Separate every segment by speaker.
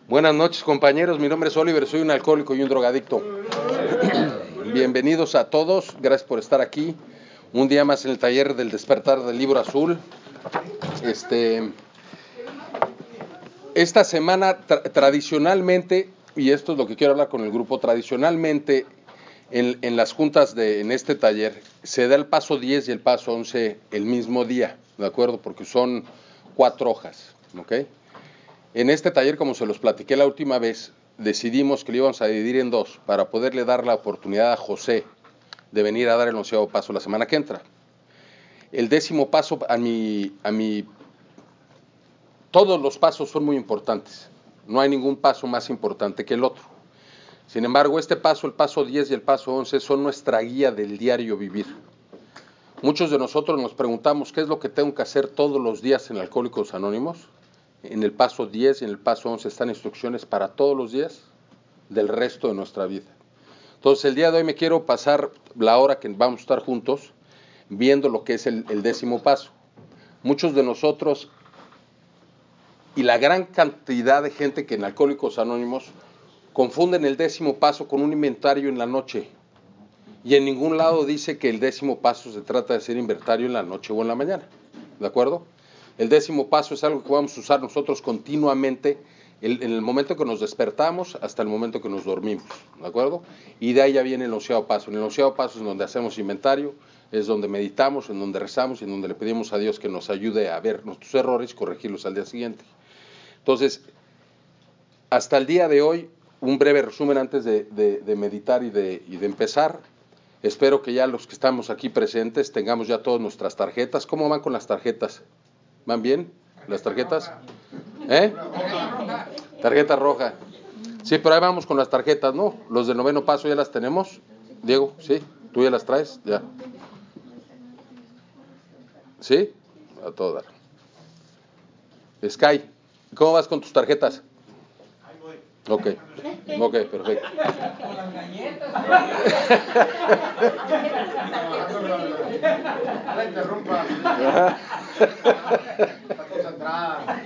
Speaker 1: Buenas noches, compañeros. Mi nombre es Oliver, soy un alcohólico y un drogadicto. Bienvenidos a todos, gracias por estar aquí. Un día más en el taller del despertar del libro azul. Esta semana tradicionalmente, y esto es lo que quiero hablar con el grupo, tradicionalmente en las juntas en este taller se da el paso 10 y el paso 11 el mismo día, ¿de acuerdo? Porque son 4 hojas, ¿ok? En este taller, como se los platiqué la última vez, decidimos que lo íbamos a dividir en 2 para poderle dar la oportunidad a José de venir a dar el 11º paso la semana que entra. El 10º paso, todos los pasos son muy importantes. No hay ningún paso más importante que el otro. Sin embargo, este paso, el paso 10 y el paso 11, son nuestra guía del diario vivir. Muchos de nosotros nos preguntamos qué es lo que tengo que hacer todos los días en Alcohólicos Anónimos. En el paso 10 y en el paso 11 están instrucciones para todos los días del resto de nuestra vida. Entonces, el día de hoy me quiero pasar la hora que vamos a estar juntos viendo lo que es el 10º paso. Muchos de nosotros y la gran cantidad de gente que en Alcohólicos Anónimos confunden el 10º paso con un inventario en la noche. Y en ningún lado dice que el 10º paso se trata de hacer inventario en la noche o en la mañana. ¿De acuerdo? El 10º paso es algo que vamos a usar nosotros continuamente en el momento que nos despertamos hasta el momento que nos dormimos. ¿De acuerdo? Y de ahí ya viene el 11º paso. En el 11º paso es donde hacemos inventario, es donde meditamos, en donde rezamos y en donde le pedimos a Dios que nos ayude a ver nuestros errores y corregirlos al día siguiente. Entonces, hasta el día de hoy, un breve resumen antes de meditar y de empezar. Espero que ya los que estamos aquí presentes tengamos ya todas nuestras tarjetas. ¿Cómo van con las tarjetas? ¿Van bien las tarjetas? ¿Eh? Tarjeta roja. Sí, pero ahí vamos con las tarjetas, ¿no? Los del 9º paso ya las tenemos. Diego, ¿sí? ¿Tú ya las traes? Ya. ¿Sí? A todo dar. Sky, ¿cómo vas con tus tarjetas? Ok, perfecto.
Speaker 2: Con las galletas.
Speaker 3: No la interrumpas. Está concentrada.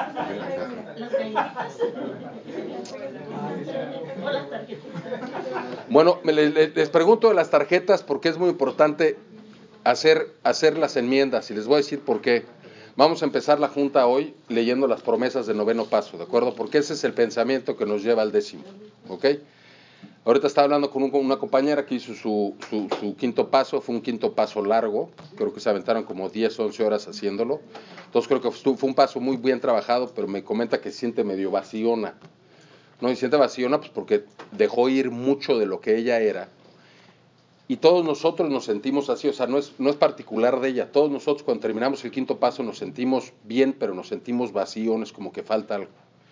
Speaker 1: Bueno, les pregunto de las tarjetas porque es muy importante hacer las enmiendas y les voy a decir por qué. Vamos a empezar la junta hoy leyendo las promesas del 9º paso, ¿de acuerdo? Porque ese es el pensamiento que nos lleva al 10º, ¿ok? Ahorita estaba hablando con una compañera que hizo su 5º paso, fue un 5º paso largo, creo que se aventaron como 10, 11 horas haciéndolo, entonces creo que fue un paso muy bien trabajado, pero me comenta que se siente medio vaciona. No, y se siente vaciona pues porque dejó ir mucho de lo que ella era. Y todos nosotros nos sentimos así, o sea, no es particular de ella. Todos nosotros cuando terminamos el 5º paso nos sentimos bien, pero nos sentimos vacíos, como que falta algo.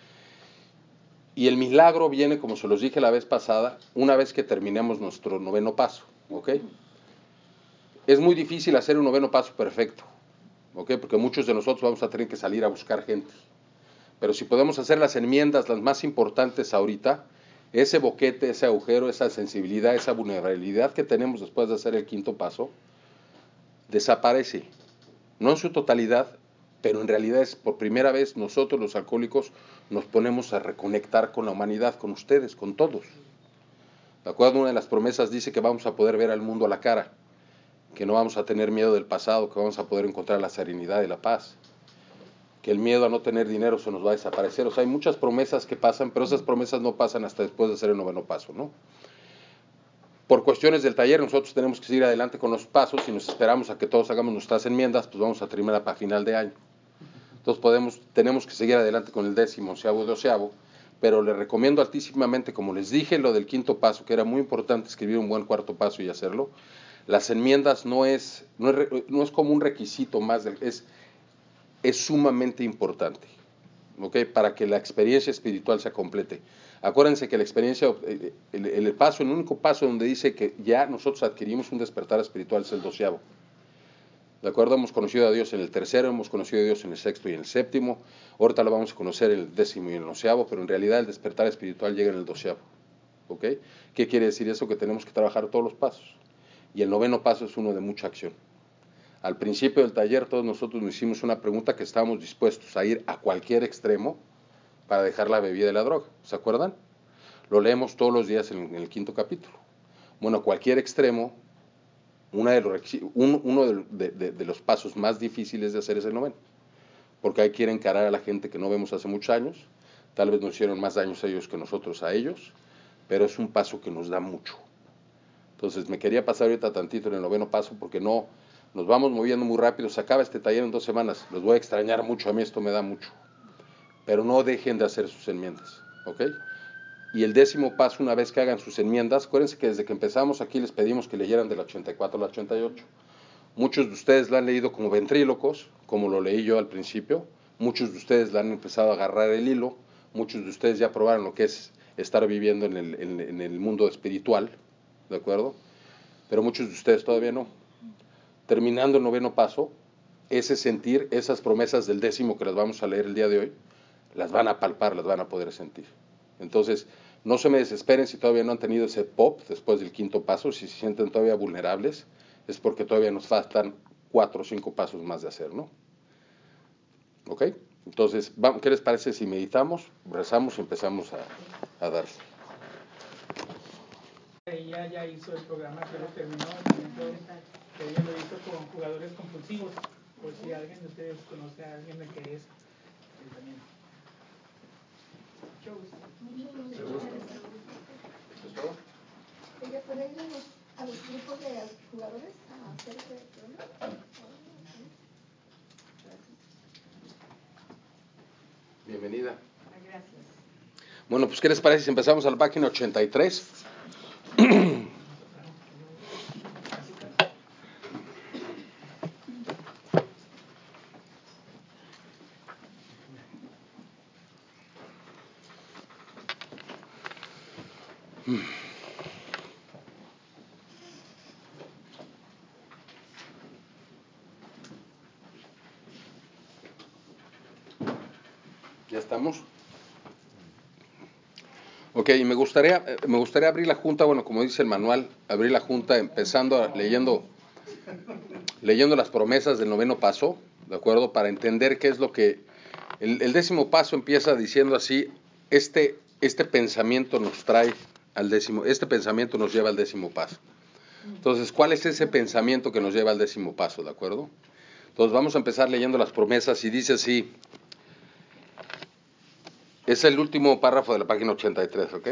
Speaker 1: Y el milagro viene, como se los dije la vez pasada, una vez que terminemos nuestro 9º paso, ¿ok? Es muy difícil hacer un 9º paso perfecto, ¿ok? Porque muchos de nosotros vamos a tener que salir a buscar gente. Pero si podemos hacer las enmiendas, las más importantes ahorita, ese boquete, ese agujero, esa sensibilidad, esa vulnerabilidad que tenemos después de hacer el 5º paso, desaparece. No en su totalidad, pero en realidad es por primera vez nosotros los alcohólicos nos ponemos a reconectar con la humanidad, con ustedes, con todos. ¿De acuerdo? Una de las promesas dice que vamos a poder ver al mundo a la cara, que no vamos a tener miedo del pasado, que vamos a poder encontrar la serenidad y la paz, que el miedo a no tener dinero se nos va a desaparecer. O sea, hay muchas promesas que pasan, pero esas promesas no pasan hasta después de hacer el 9º paso, ¿no? Por cuestiones del taller, nosotros tenemos que seguir adelante con los pasos y nos esperamos a que todos hagamos nuestras enmiendas, pues vamos a terminar para final de año. Entonces tenemos que seguir adelante con el 10º, 11º y 12º, pero les recomiendo altísimamente, como les dije, lo del 5º paso, que era muy importante escribir un buen 4º paso y hacerlo. Las enmiendas no es como un requisito más, es sumamente importante, ¿ok? Para que la experiencia espiritual se complete. Acuérdense que la experiencia, el único paso donde dice que ya nosotros adquirimos un despertar espiritual es el 12º. ¿De acuerdo? Hemos conocido a Dios en el 3º, hemos conocido a Dios en el 6º y en el 7º. Ahorita lo vamos a conocer en el 10º y en el 11º, pero en realidad el despertar espiritual llega en el 12º. ¿Ok? ¿Qué quiere decir eso? Que tenemos que trabajar todos los pasos. Y el 9º paso es uno de mucha acción. Al principio del taller todos nosotros nos hicimos una pregunta que estábamos dispuestos a ir a cualquier extremo para dejar la bebida y la droga. ¿Se acuerdan? Lo leemos todos los días en el 5º capítulo. Bueno, cualquier extremo, uno de los pasos más difíciles de hacer es el noveno, porque hay que ir a encarar a la gente que no vemos hace muchos años, tal vez nos hicieron más daños a ellos que nosotros a ellos, pero es un paso que nos da mucho. Entonces me quería pasar ahorita tantito en el 9º paso, porque no, nos vamos moviendo muy rápido, se acaba este taller en 2 semanas, los voy a extrañar mucho, a mí esto me da mucho, pero no dejen de hacer sus enmiendas, ¿ok? Y el 10º paso, una vez que hagan sus enmiendas, acuérdense que desde que empezamos aquí les pedimos que leyeran del 84 al 88. Muchos de ustedes la han leído como ventrílocos, como lo leí yo al principio. Muchos de ustedes la han empezado a agarrar el hilo. Muchos de ustedes ya probaron lo que es estar viviendo en el mundo espiritual, ¿de acuerdo? Pero muchos de ustedes todavía no. Terminando el 9º paso, ese sentir, esas promesas del 10º que las vamos a leer el día de hoy, las van a palpar, las van a poder sentir. Entonces, no se me desesperen si todavía no han tenido ese pop después del 5º paso, si se sienten todavía vulnerables, es porque todavía nos faltan 4 o 5 pasos más de hacer, ¿no? ¿Ok? Entonces, ¿qué les parece si meditamos, rezamos y empezamos a dar?
Speaker 2: Ella ya hizo el programa, que lo terminó, que ella lo hizo con jugadores compulsivos, por si alguien de ustedes conoce a alguien de que es también. Mucho gusto.
Speaker 4: ¿Ella puede ir a los grupos de jugadores a hacer ese programa?
Speaker 1: Bienvenida.
Speaker 4: Gracias.
Speaker 1: Bueno, pues ¿qué les parece si empezamos a la página 83? ¿Ya estamos? Ok, me gustaría abrir la junta, bueno, como dice el manual, abrir la junta empezando leyendo las promesas del 9º paso, ¿de acuerdo? Para entender qué es lo que... El 10º paso empieza diciendo así, este pensamiento nos trae al 10º, este pensamiento nos lleva al 10º paso. Entonces, ¿cuál es ese pensamiento que nos lleva al 10º paso, ¿de acuerdo? Entonces, vamos a empezar leyendo las promesas y dice así... Es el último párrafo de la página 83, ¿ok?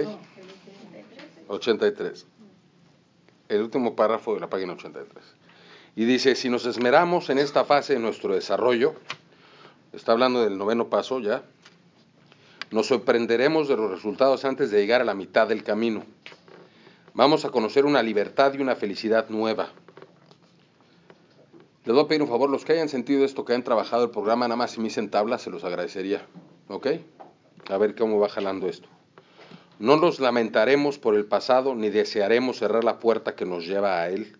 Speaker 1: 83. El último párrafo de la página 83. Y dice, si nos esmeramos en esta fase de nuestro desarrollo, está hablando del 9º paso ya, nos sorprenderemos de los resultados antes de llegar a la mitad del camino. Vamos a conocer una libertad y una felicidad nueva. Les voy a pedir un favor, los que hayan sentido esto, que hayan trabajado el programa, nada más si me dicen tablas, se los agradecería, ¿ok? A ver cómo va jalando esto. No nos lamentaremos por el pasado, ni desearemos cerrar la puerta que nos lleva a él.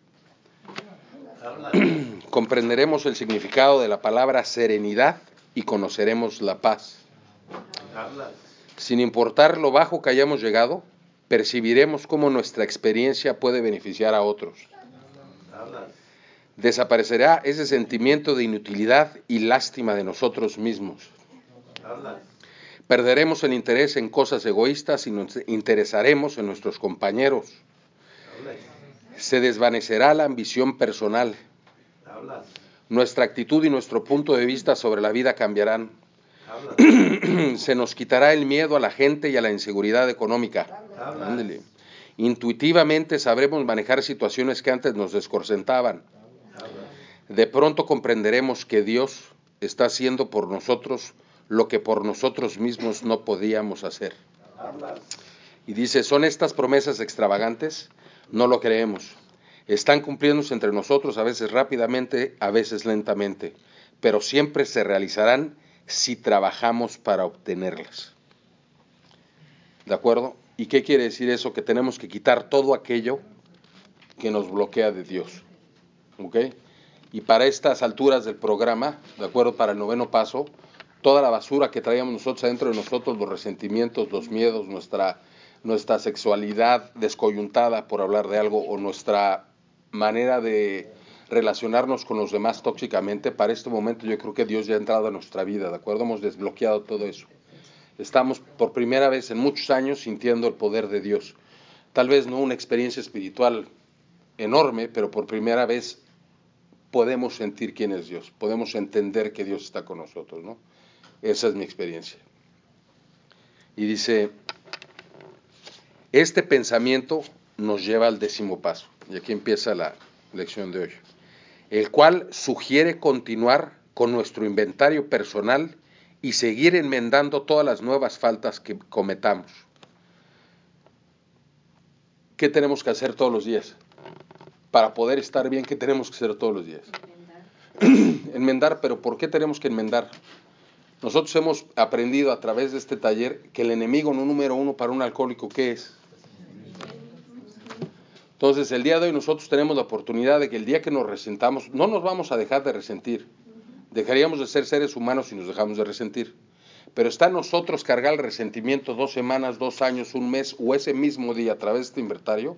Speaker 1: Comprenderemos el significado de la palabra serenidad y conoceremos la paz. Sin importar lo bajo que hayamos llegado, percibiremos cómo nuestra experiencia puede beneficiar a otros. Desaparecerá ese sentimiento de inutilidad y lástima de nosotros mismos. Perderemos el interés en cosas egoístas y nos interesaremos en nuestros compañeros. Se desvanecerá la ambición personal. Nuestra actitud y nuestro punto de vista sobre la vida cambiarán. Se nos quitará el miedo a la gente y a la inseguridad económica. Ándale. Intuitivamente sabremos manejar situaciones que antes nos desconcertaban. De pronto comprenderemos que Dios está haciendo por nosotros lo que por nosotros mismos no podíamos hacer. Y dice, ¿son estas promesas extravagantes? No lo creemos. Están cumpliéndose entre nosotros, a veces rápidamente, a veces lentamente, pero siempre se realizarán si trabajamos para obtenerlas. ¿De acuerdo? ¿Y qué quiere decir eso? Que tenemos que quitar todo aquello que nos bloquea de Dios. ¿Ok? Y para estas alturas del programa, ¿de acuerdo? Para el 9º paso, toda la basura que traíamos nosotros adentro de nosotros, los resentimientos, los miedos, nuestra sexualidad descoyuntada, por hablar de algo, o nuestra manera de relacionarnos con los demás tóxicamente, para este momento yo creo que Dios ya ha entrado a nuestra vida, ¿de acuerdo? Hemos desbloqueado todo eso. estamos por primera vez en muchos años sintiendo el poder de Dios. Tal vez no una experiencia espiritual enorme, pero por primera vez podemos sentir quién es Dios, podemos entender que Dios está con nosotros, ¿no? Esa es mi experiencia. Y dice, este pensamiento nos lleva al 10º paso, y aquí empieza la lección de hoy, el cual sugiere continuar con nuestro inventario personal y seguir enmendando todas las nuevas faltas que cometamos. ¿Qué tenemos que hacer todos los días? Para poder estar bien, ¿qué tenemos que hacer todos los días? Enmendar, pero ¿por qué tenemos que enmendar? Nosotros hemos aprendido a través de este taller que el enemigo número 1 para un alcohólico, ¿qué es? Entonces, el día de hoy nosotros tenemos la oportunidad de que el día que nos resentamos, no nos vamos a dejar de resentir. Dejaríamos de ser seres humanos si nos dejamos de resentir. Pero está en nosotros cargar el resentimiento 2 semanas, 2 años, 1 mes o ese mismo día a través de este inventario,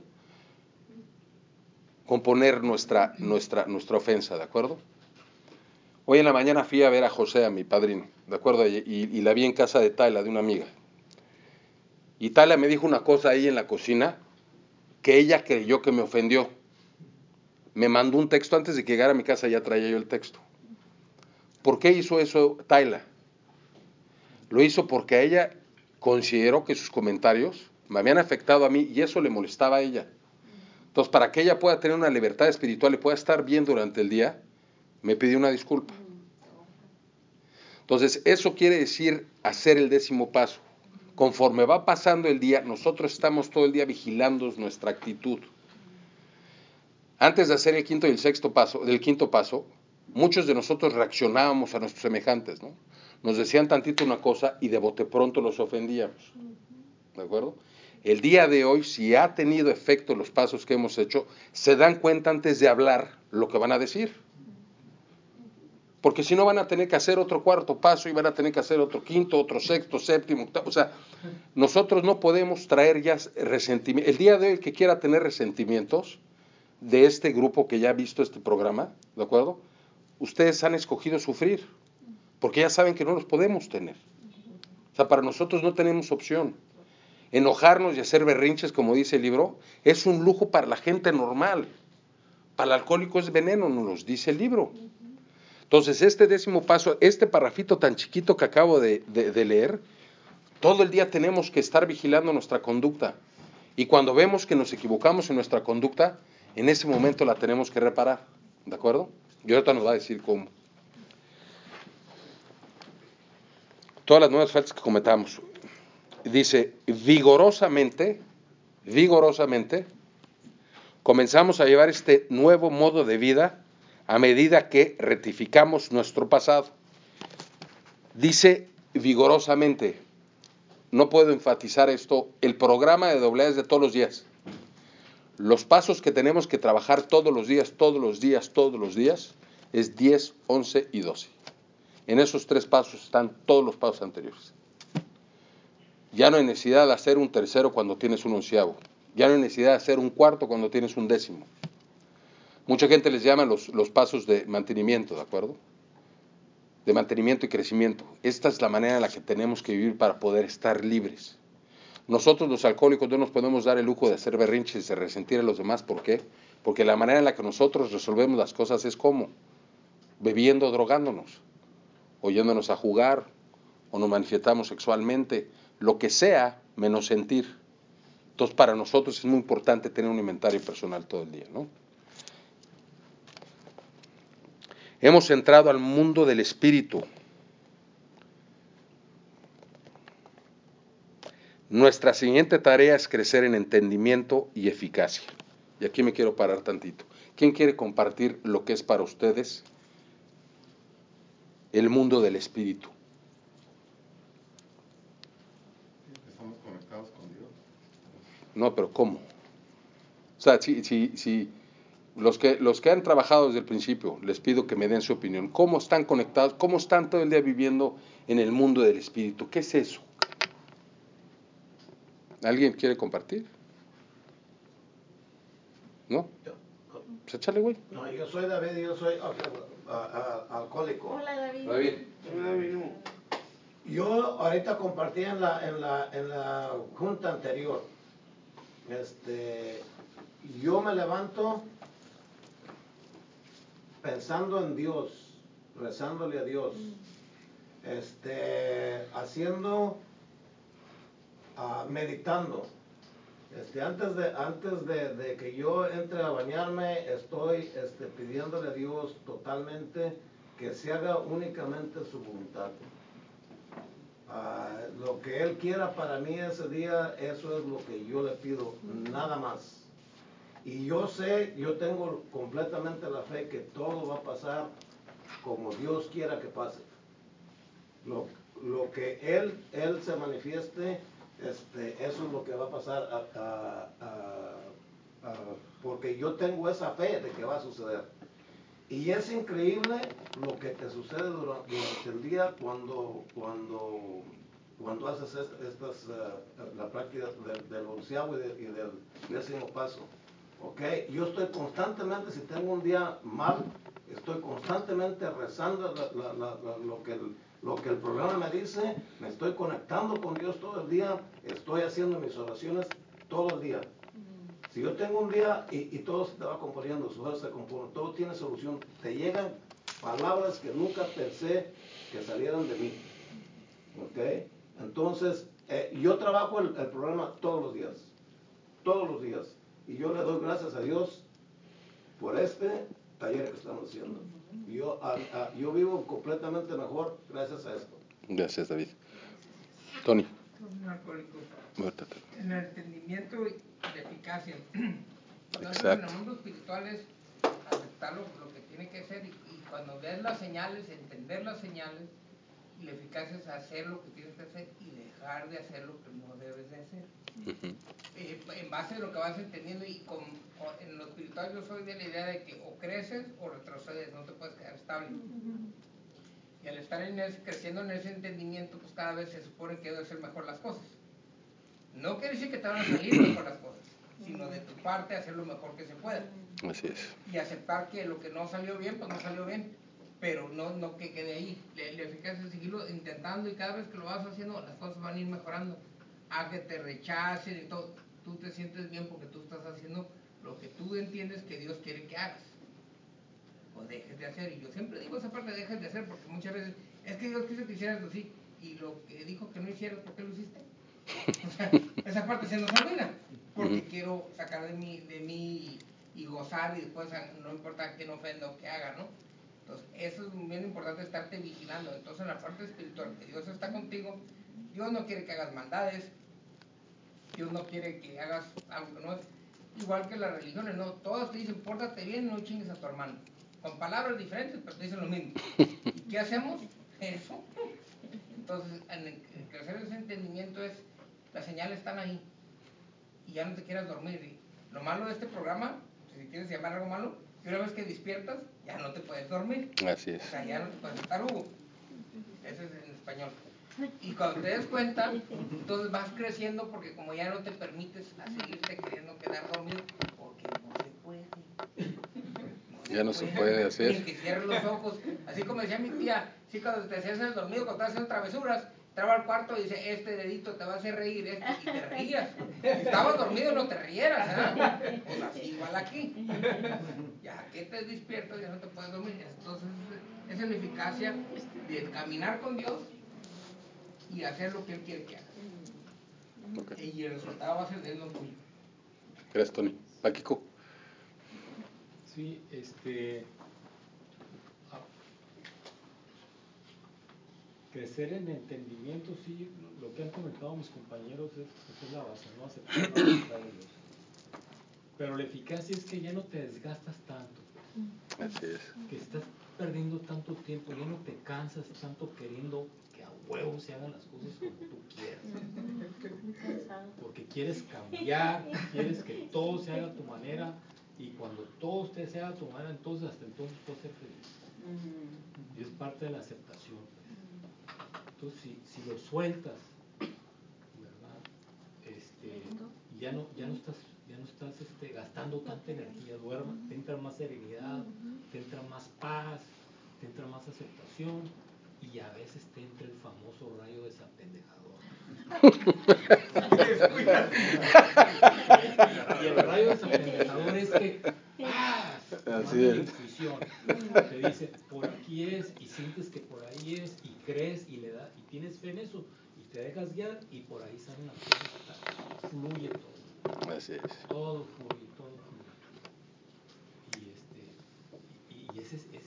Speaker 1: componer nuestra ofensa, ¿de acuerdo? Hoy en la mañana fui a ver a José, a mi padrino, ¿de acuerdo? Y la vi en casa de Tayla, de una amiga. Y Tayla me dijo una cosa ahí en la cocina que ella creyó que me ofendió. Me mandó un texto antes de que llegara a mi casa, ya traía yo el texto. ¿Por qué hizo eso Tayla? Lo hizo porque a ella consideró que sus comentarios me habían afectado a mí y eso le molestaba a ella. Entonces, para que ella pueda tener una libertad espiritual y pueda estar bien durante el día, me pidió una disculpa. Entonces, eso quiere decir hacer el 10º paso. Conforme va pasando el día, nosotros estamos todo el día vigilando nuestra actitud. Antes de hacer el 5º y el 6º paso, del 5º paso, muchos de nosotros reaccionábamos a nuestros semejantes, ¿no? Nos decían tantito una cosa y de bote pronto los ofendíamos. ¿De acuerdo? El día de hoy, si ha tenido efecto los pasos que hemos hecho, se dan cuenta antes de hablar lo que van a decir. Porque si no van a tener que hacer otro 4º paso y van a tener que hacer otro 5º, otro 6º, 7º, 8º. O sea, nosotros no podemos traer ya resentimiento. El día de hoy, el que quiera tener resentimientos de este grupo que ya ha visto este programa, ¿de acuerdo? Ustedes han escogido sufrir, porque ya saben que no los podemos tener. O sea, para nosotros no tenemos opción. Enojarnos y hacer berrinches, como dice el libro, es un lujo para la gente normal. Para el alcohólico es veneno, nos lo dice el libro. Entonces, este 10º paso, este parrafito tan chiquito que acabo de leer, todo el día tenemos que estar vigilando nuestra conducta. Y cuando vemos que nos equivocamos en nuestra conducta, en ese momento la tenemos que reparar. ¿De acuerdo? Y ahorita nos va a decir cómo. Todas las nuevas faltas que cometamos. Dice, vigorosamente, comenzamos a llevar este nuevo modo de vida a medida que rectificamos nuestro pasado. Dice vigorosamente, no puedo enfatizar esto, el programa de AA es de todos los días. Los pasos que tenemos que trabajar todos los días, es 10, 11 y 12. En esos 3 pasos están todos los pasos anteriores. Ya no hay necesidad de hacer un 3º cuando tienes un 11º. Ya no hay necesidad de hacer un 4º cuando tienes un 10º. Mucha gente les llama los pasos de mantenimiento, ¿de acuerdo? De mantenimiento y crecimiento. Esta es la manera en la que tenemos que vivir para poder estar libres. Nosotros los alcohólicos no nos podemos dar el lujo de hacer berrinches y de resentir a los demás. ¿Por qué? Porque la manera en la que nosotros resolvemos las cosas es ¿cómo? Bebiendo, drogándonos, o yéndonos a jugar, o nos manifestamos sexualmente, lo que sea menos sentir. Entonces, para nosotros es muy importante tener un inventario personal todo el día, ¿no? Hemos entrado al mundo del espíritu. Nuestra siguiente tarea es crecer en entendimiento y eficacia. Y aquí me quiero parar tantito. ¿Quién quiere compartir lo que es para ustedes el mundo del espíritu?
Speaker 5: Estamos conectados con Dios.
Speaker 1: No, pero ¿cómo? O sea, si los que han trabajado desde el principio, les pido que me den su opinión. ¿Cómo están conectados? ¿Cómo están todo el día viviendo en el mundo del espíritu? ¿Qué es eso? ¿Alguien quiere compartir? ¿No? Pues échale, güey.
Speaker 3: No, yo soy David, yo soy alcohólico.
Speaker 4: Hola, David.
Speaker 1: David.
Speaker 3: David, no. Yo ahorita compartí en la junta anterior. Yo me levanto pensando en Dios, rezándole a Dios, haciendo, meditando. Antes de que yo entre a bañarme, estoy pidiéndole a Dios totalmente que se haga únicamente su voluntad. Lo que Él quiera para mí ese día, eso es lo que yo le pido, nada más. Y yo tengo completamente la fe que todo va a pasar como Dios quiera que pase. Lo que Él se manifieste, eso es lo que va a pasar, porque yo tengo esa fe de que va a suceder. Y es increíble lo que te sucede durante el día cuando haces la práctica del onceavo y del 10º paso. Okay. Yo estoy constantemente, si tengo un día mal, estoy constantemente rezando lo que el programa me dice, me estoy conectando con Dios todo el día, estoy haciendo mis oraciones todo el día. Si yo tengo un día y todo se te va componiendo, su se compone, todo tiene solución, te llegan palabras que nunca pensé que salieran de mí. ¿Okay? Entonces, yo trabajo el programa todos los días. Y yo le doy gracias a Dios por este taller que estamos haciendo. Yo vivo completamente mejor gracias a esto.
Speaker 1: Gracias, David. Tony.
Speaker 2: Un alcohólico. En el entendimiento y la eficacia. Cuando entras en el mundo espiritual es aceptar lo que tiene que ser y cuando ves las señales, entender las señales, y la eficacia es hacer lo que tienes que hacer y dejar de hacer lo que no debes de hacer. En base a lo que vas entendiendo y en lo espiritual yo soy de la idea de que o creces o retrocedes, no te puedes quedar estable. Y al estar creciendo en ese entendimiento, pues cada vez se supone que debes hacer mejor las cosas. No quiere decir que te van a salir mejor las cosas, sino de tu parte hacer lo mejor que se pueda.
Speaker 1: Así es.
Speaker 2: Y aceptar que lo que no salió bien, pues no salió bien, pero no que quede ahí. La eficacia es seguirlo intentando y cada vez que lo vas haciendo, las cosas van a ir mejorando. A que te rechacen y todo, tú te sientes bien porque tú estás haciendo lo que tú entiendes que Dios quiere que hagas. O dejes de hacer. Y yo siempre digo esa parte de dejes de hacer porque muchas veces es que Dios quiso que hicieras así y lo que dijo que no hicieras, ¿por qué lo hiciste? O sea, esa parte se nos olvida porque quiero sacar de mí y gozar y después no importa quién ofenda o qué haga, ¿no? Entonces eso es bien importante, estarte vigilando. Entonces en la parte espiritual que Dios está contigo, Dios no quiere que hagas maldades, Dios no quiere que hagas algo que no es igual que las religiones, no, todas te dicen pórtate bien, no chingues a tu hermano, con palabras diferentes pero te dicen lo mismo. ¿Y qué hacemos? Eso. Entonces en crecer ese entendimiento es las señales están ahí y ya no te quieras dormir. Y lo malo de este programa, si quieres llamar algo malo, que una vez que despiertas ya no te puedes dormir.
Speaker 1: Así es.
Speaker 2: O sea, ya no te puedes estar Hugo. Eso es en español. Y cuando te des cuenta, entonces vas creciendo porque como ya no te permites a seguirte queriendo quedar dormido, porque no se puede.
Speaker 1: Ya no se puede hacer.
Speaker 2: Ni que cierres los ojos. Así como decía mi tía, sí, cuando te hacías el dormido, cuando estás haciendo travesuras, entraba al cuarto y dice, este dedito te va a hacer reír, y te reías. Si estabas dormido no te rieras, ¿eh? Pues así igual aquí. Ya que te despiertas ya no te puedes dormir. Entonces esa es la eficacia de caminar con Dios y hacer lo que Él quiere que hagas. Okay. Y el resultado va a ser de Él lo tuyo.
Speaker 1: Gracias, Tony. Paquico.
Speaker 6: Sí, crecer en entendimiento, sí, lo que han comentado mis compañeros es la base, ¿no? Aceptar la voluntad de Dios. Pero la eficacia es que ya no te desgastas tanto.
Speaker 1: Así es.
Speaker 6: Que estás perdiendo tanto tiempo, ya no te cansas tanto queriendo que a huevo se hagan las cosas como tú quieras. Porque quieres cambiar, quieres que todo se haga a tu manera, y cuando todo se haga a tu manera, entonces hasta entonces puedes ser feliz. Y es parte de la aceptación. Entonces, si lo sueltas, ¿verdad? Ya no estás gastando tanta energía, te entra más serenidad, te entra más paz, te entra más aceptación, y a veces te entra el famoso rayo desapendejador. Y el rayo desapendejador es que manda la intuición, te dice por aquí es, y sientes que por ahí es, y crees y le das, y tienes fe en eso, y te dejas guiar, y por ahí salen las cosas, fluye todo.
Speaker 1: Así es.
Speaker 6: Todo fluye, todo fluye. Y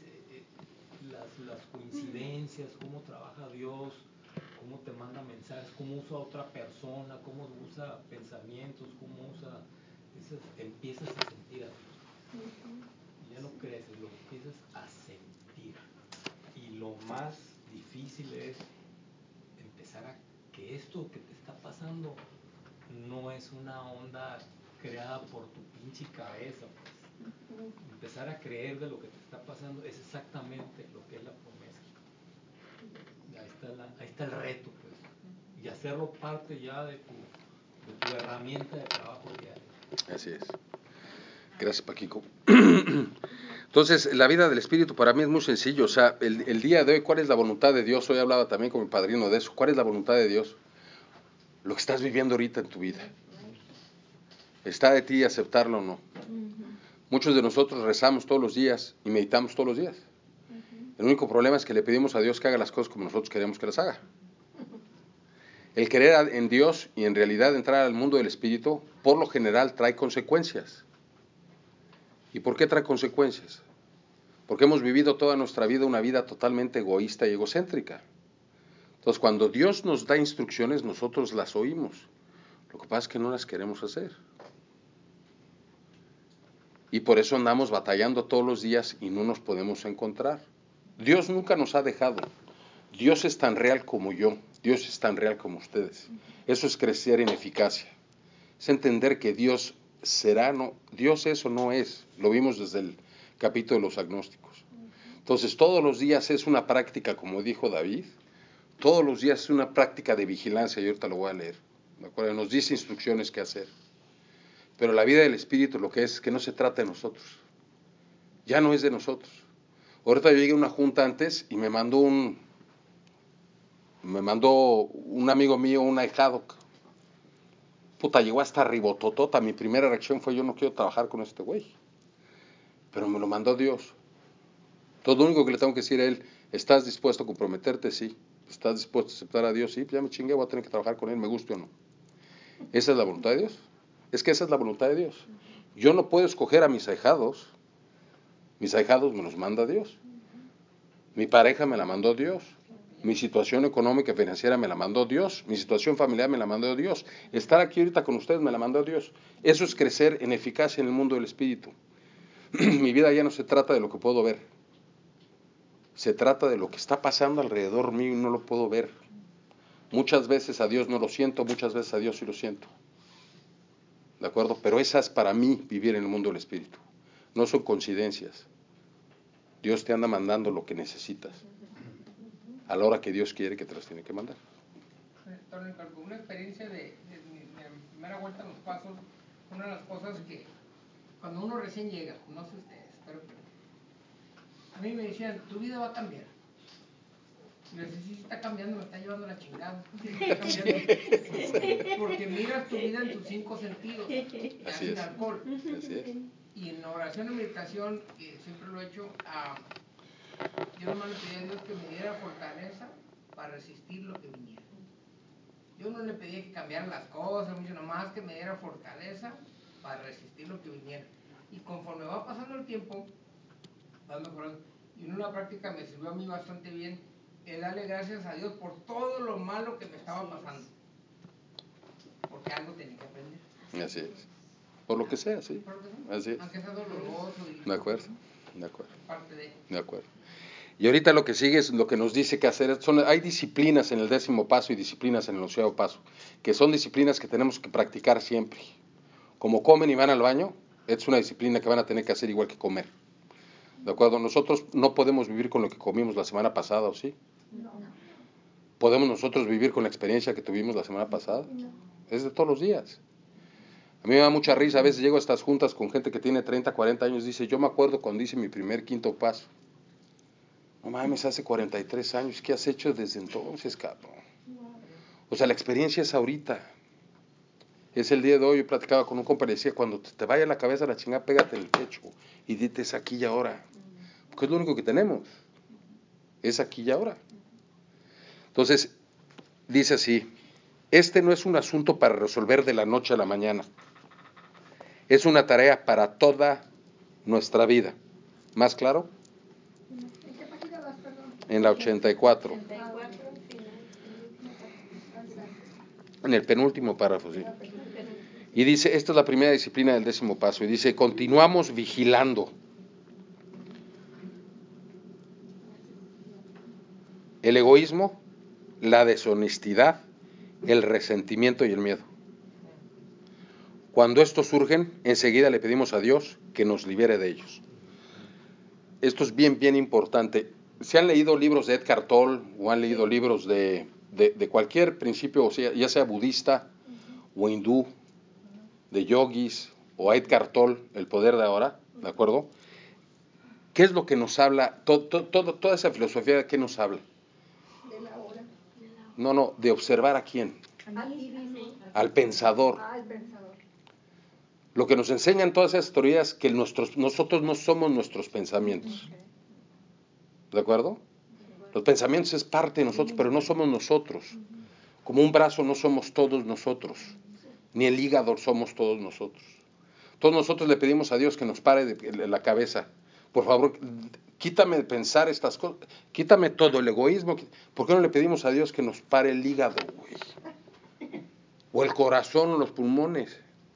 Speaker 6: las coincidencias, cómo trabaja Dios, cómo te manda mensajes, cómo usa a otra persona, cómo usa pensamientos, cómo usa, empiezas a sentir a Dios. Y ya no creces, lo empiezas a sentir. Y lo más difícil es empezar a que esto que te está pasando no es una onda creada por tu pinche cabeza, pues. Empezar a creer de lo que te está pasando es exactamente lo que es la promesa. Y ahí está el reto, pues. Y hacerlo parte ya de tu herramienta de trabajo diario.
Speaker 1: Así es. Gracias, Paquico. Entonces, la vida del Espíritu para mí es muy sencillo. O sea, el día de hoy, ¿cuál es la voluntad de Dios? Hoy hablaba también con mi padrino de eso. ¿Cuál es la voluntad de Dios? Lo que estás viviendo ahorita en tu vida. Está de ti aceptarlo o no. Muchos de nosotros rezamos todos los días y meditamos todos los días. El único problema es que le pedimos a Dios que haga las cosas como nosotros queremos que las haga. El creer en Dios y en realidad entrar al mundo del Espíritu, por lo general trae consecuencias. ¿Y por qué trae consecuencias? Porque hemos vivido toda nuestra vida una vida totalmente egoísta y egocéntrica. Entonces, cuando Dios nos da instrucciones, nosotros las oímos. Lo que pasa es que no las queremos hacer. Y por eso andamos batallando todos los días y no nos podemos encontrar. Dios nunca nos ha dejado. Dios es tan real como yo. Dios es tan real como ustedes. Eso es crecer en eficacia. Es entender que Dios será, no, Dios es o no es. Lo vimos desde el capítulo de los agnósticos. Entonces, todos los días es una práctica, como dijo David, todos los días es una práctica de vigilancia, y ahorita lo voy a leer. ¿De acuerdo? Nos dice instrucciones que hacer. Pero la vida del Espíritu lo que es que no se trata de nosotros. Ya no es de nosotros. Ahorita yo llegué a una junta antes y me mandó un amigo mío un ahijado. Puta, llegó hasta ribototota. Mi primera reacción fue: yo no quiero trabajar con este güey. Pero me lo mandó Dios. Todo lo único que le tengo que decir a él: ¿estás dispuesto a comprometerte? Sí. ¿Estás dispuesto a aceptar a Dios? Sí. Ya me chingué, voy a tener que trabajar con él, me guste o no. ¿Esa es la voluntad de Dios? Es que esa es la voluntad de Dios. Yo no puedo escoger a mis ahijados. Mis ahijados me los manda Dios. Mi pareja me la mandó Dios. Mi situación económica y financiera me la mandó Dios. Mi situación familiar me la mandó Dios. Estar aquí ahorita con ustedes me la mandó Dios. Eso es crecer en eficacia en el mundo del Espíritu. Mi vida ya no se trata de lo que puedo ver. Se trata de lo que está pasando alrededor mío y no lo puedo ver. Muchas veces a Dios no lo siento, muchas veces a Dios sí lo siento. ¿De acuerdo? Pero esa es para mí vivir en el mundo del Espíritu. No son coincidencias. Dios te anda mandando lo que necesitas a la hora que Dios quiere que te las tiene que mandar.
Speaker 2: Con una experiencia de mi primera vuelta a los pasos, una de las cosas que cuando uno recién llega, no sé ustedes, pero a mí me decían: tu vida va a cambiar. Y yo decía: sí, está cambiando, me está llevando la chingada. Sí, está cambiando. Porque miras tu vida en tus 5 sentidos, ya
Speaker 1: Así
Speaker 2: sin
Speaker 1: es.
Speaker 2: alcohol.
Speaker 1: Así es.
Speaker 2: Y en oración y meditación, que siempre lo he hecho, yo nomás le pedí a Dios que me diera fortaleza para resistir lo que viniera. Yo no le pedía que cambiara las cosas, mucho nomás que me diera fortaleza para resistir lo que viniera. Y conforme va pasando el tiempo, va mejorando. Y en una práctica me sirvió a mí bastante bien, darle gracias a Dios por todo lo malo que me estaba pasando. Porque algo tenía que aprender.
Speaker 1: Así es. Por lo que sea, sí.
Speaker 2: Por lo que sea.
Speaker 1: Así es.
Speaker 2: Aunque sea doloroso.
Speaker 1: De acuerdo. De acuerdo.
Speaker 2: Parte de.
Speaker 1: De acuerdo. Y ahorita lo que sigue es lo que nos dice que hacer. Hay disciplinas en el 10º paso y disciplinas en el 11º paso, que son disciplinas que tenemos que practicar siempre. Como comen y van al baño, es una disciplina que van a tener que hacer igual que comer. ¿De acuerdo? Nosotros no podemos vivir con lo que comimos la semana pasada, ¿o sí?
Speaker 4: No.
Speaker 1: ¿Podemos nosotros vivir con la experiencia que tuvimos la semana pasada?
Speaker 4: No.
Speaker 1: Es de todos los días. A mí me da mucha risa, a veces llego a estas juntas con gente que tiene 30, 40 años, dice: yo me acuerdo cuando hice mi primer 5º paso. No mames, hace 43 años, ¿qué has hecho desde entonces, cabrón? O sea, la experiencia es ahorita. Es el día de hoy. Yo platicaba con un compa y decía, cuando te vaya la cabeza la chingada, pégate en el pecho y dite, es aquí y ahora. Porque es lo único que tenemos. Es aquí y ahora. Entonces, dice así, este no es un asunto para resolver de la noche a la mañana. Es una tarea para toda nuestra vida. ¿Más claro?
Speaker 4: ¿En qué página vas, perdón?
Speaker 1: En la 84.
Speaker 4: 84,
Speaker 1: En el penúltimo párrafo, sí. Y dice, esta es la primera disciplina del 10º paso. Y dice, continuamos vigilando. El egoísmo, la deshonestidad, el resentimiento y el miedo. Cuando estos surgen, enseguida le pedimos a Dios que nos libere de ellos. Esto es bien, bien importante. Si han leído libros de Eckhart Tolle o han leído libros de cualquier principio, o sea, ya sea budista o hindú, de yogis o Eckhart Tolle, El poder de ahora, ¿de acuerdo? ¿Qué es lo que nos habla? Toda esa filosofía, ¿de qué nos habla?
Speaker 4: De la hora.
Speaker 1: No, de observar a quién. Al pensador.
Speaker 4: El pensador.
Speaker 1: Lo que nos enseñan todas esas teorías que nosotros no somos nuestros pensamientos. ¿De acuerdo? Los pensamientos es parte de nosotros, pero no somos nosotros. Como un brazo no somos todos nosotros, ni el hígado somos todos nosotros. Todos nosotros le pedimos a Dios que nos pare de la cabeza. Por favor, quítame de pensar estas cosas, quítame todo el egoísmo. ¿Por qué no le pedimos a Dios que nos pare el hígado, güey? O el corazón o los pulmones.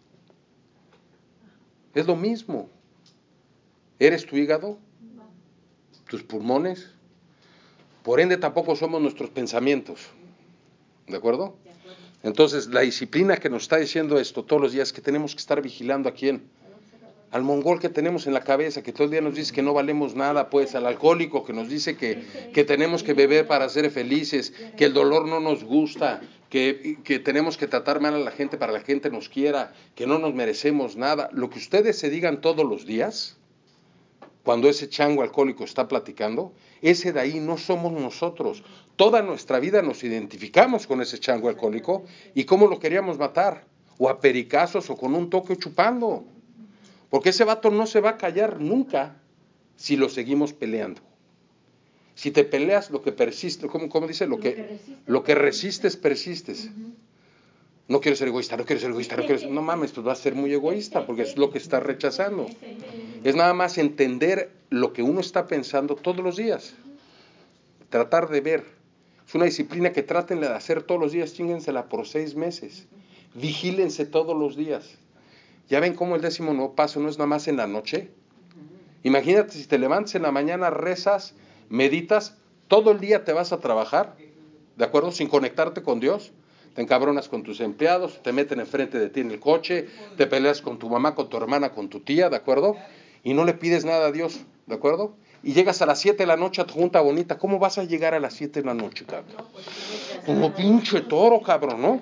Speaker 1: Es lo mismo. ¿Eres tu hígado? ¿Tus pulmones? Por ende tampoco somos nuestros pensamientos. ¿De acuerdo? Entonces, la disciplina que nos está diciendo esto todos los días, que tenemos que estar vigilando a quién. Al mongol que tenemos en la cabeza, que todo el día nos dice que no valemos nada, pues, al alcohólico que nos dice que tenemos que beber para ser felices, que el dolor no nos gusta, que tenemos que tratar mal a la gente para que la gente nos quiera, que no nos merecemos nada. Lo que ustedes se digan todos los días, cuando ese chango alcohólico está platicando, ese de ahí no somos nosotros. Toda nuestra vida nos identificamos con ese chango alcohólico y cómo lo queríamos matar, o a pericazos o con un toque chupando. Porque ese vato no se va a callar nunca si lo seguimos peleando. Si te peleas, lo que persiste, ¿cómo dice? Lo que resistes, persistes. No quiero ser egoísta, no quiero ser egoísta, no quiero ser... No mames, pues vas a ser muy egoísta porque es lo que estás rechazando. Es nada más entender lo que uno está pensando todos los días. Tratar de ver. Es una disciplina que traten de hacer todos los días, chíngensela por 6 meses. Vigílense todos los días. ¿Ya ven cómo el 10º paso no es nada más en la noche? Imagínate si te levantas en la mañana, rezas, meditas, todo el día te vas a trabajar, ¿de acuerdo? Sin conectarte con Dios. Te encabronas con tus empleados, te meten enfrente de ti en el coche, te peleas con tu mamá, con tu hermana, con tu tía, ¿de acuerdo? Y no le pides nada a Dios, ¿de acuerdo? Y llegas a las 7 de la noche a tu junta bonita. ¿Cómo vas a llegar a las 7 de la noche, cabrón? Como pinche toro, cabrón, ¿no?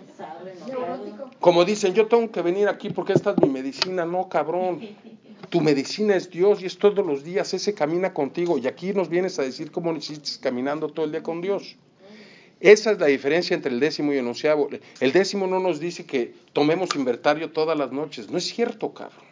Speaker 1: Como dicen, yo tengo que venir aquí porque esta es mi medicina. No, cabrón. Tu medicina es Dios y es todos los días. Ese camina contigo. Y aquí nos vienes a decir cómo necesitas caminando todo el día con Dios. Esa es la diferencia entre el 10º y el 11º. El 10º no nos dice que tomemos inventario todas las noches. No es cierto, cabrón.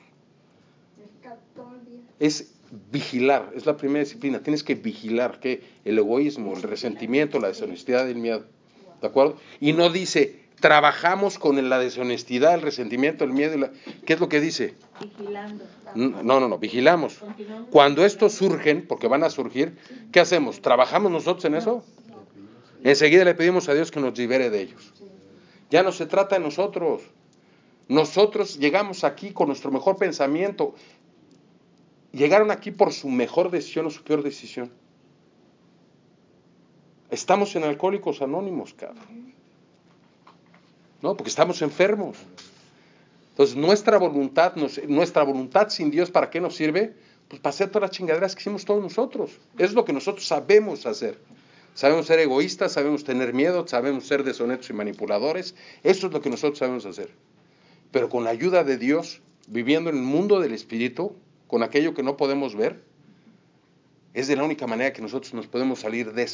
Speaker 1: Es vigilar. Es la primera disciplina. Tienes que vigilar que el egoísmo, el resentimiento, la deshonestidad y el miedo. ¿De acuerdo? Y no dice... Trabajamos con la deshonestidad, el resentimiento, el miedo. ¿Qué es lo que dice?
Speaker 7: Vigilando.
Speaker 1: No, vigilamos. Cuando estos surgen, porque van a surgir, ¿qué hacemos? ¿Trabajamos nosotros en eso? Enseguida le pedimos a Dios que nos libere de ellos. Ya no se trata de nosotros. Nosotros llegamos aquí con nuestro mejor pensamiento. Llegaron aquí por su mejor decisión o su peor decisión. Estamos en Alcohólicos Anónimos, cabrón. No, porque estamos enfermos. Entonces, nuestra voluntad sin Dios, ¿para qué nos sirve? Pues para hacer todas las chingaderas que hicimos todos nosotros. Es lo que nosotros sabemos hacer. Sabemos ser egoístas, sabemos tener miedo, sabemos ser deshonestos y manipuladores. Eso es lo que nosotros sabemos hacer. Pero con la ayuda de Dios, viviendo en el mundo del Espíritu, con aquello que no podemos ver, Es de la única manera que nosotros nos podemos salir de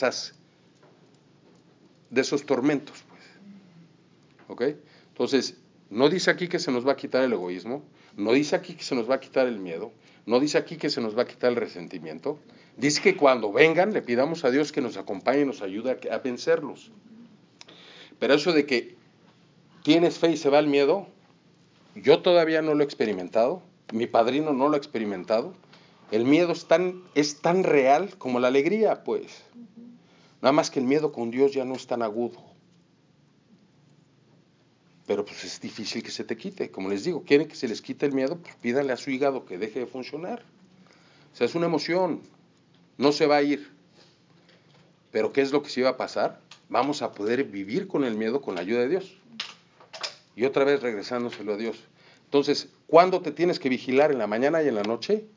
Speaker 1: esos tormentos, pues. ¿Ok? Entonces, no dice aquí que se nos va a quitar el egoísmo, no dice aquí que se nos va a quitar el miedo, no dice aquí que se nos va a quitar el resentimiento. Dice que cuando vengan le pidamos a Dios que nos acompañe y nos ayude a vencerlos. Pero eso de que tienes fe y se va el miedo, yo todavía no lo he experimentado, mi padrino no lo ha experimentado. El miedo es tan real como la alegría, pues. Nada más que el miedo con Dios ya no es tan agudo. Pero pues es difícil que se te quite. Como les digo, quieren que se les quite el miedo, pues pídanle a su hígado que deje de funcionar. O sea, es una emoción, no se va a ir. Pero ¿qué es lo que sí va a pasar? Vamos a poder vivir con el miedo con la ayuda de Dios. Y otra vez regresándoselo a Dios. Entonces, ¿cuándo te tienes que vigilar? ¿En la mañana y en la noche?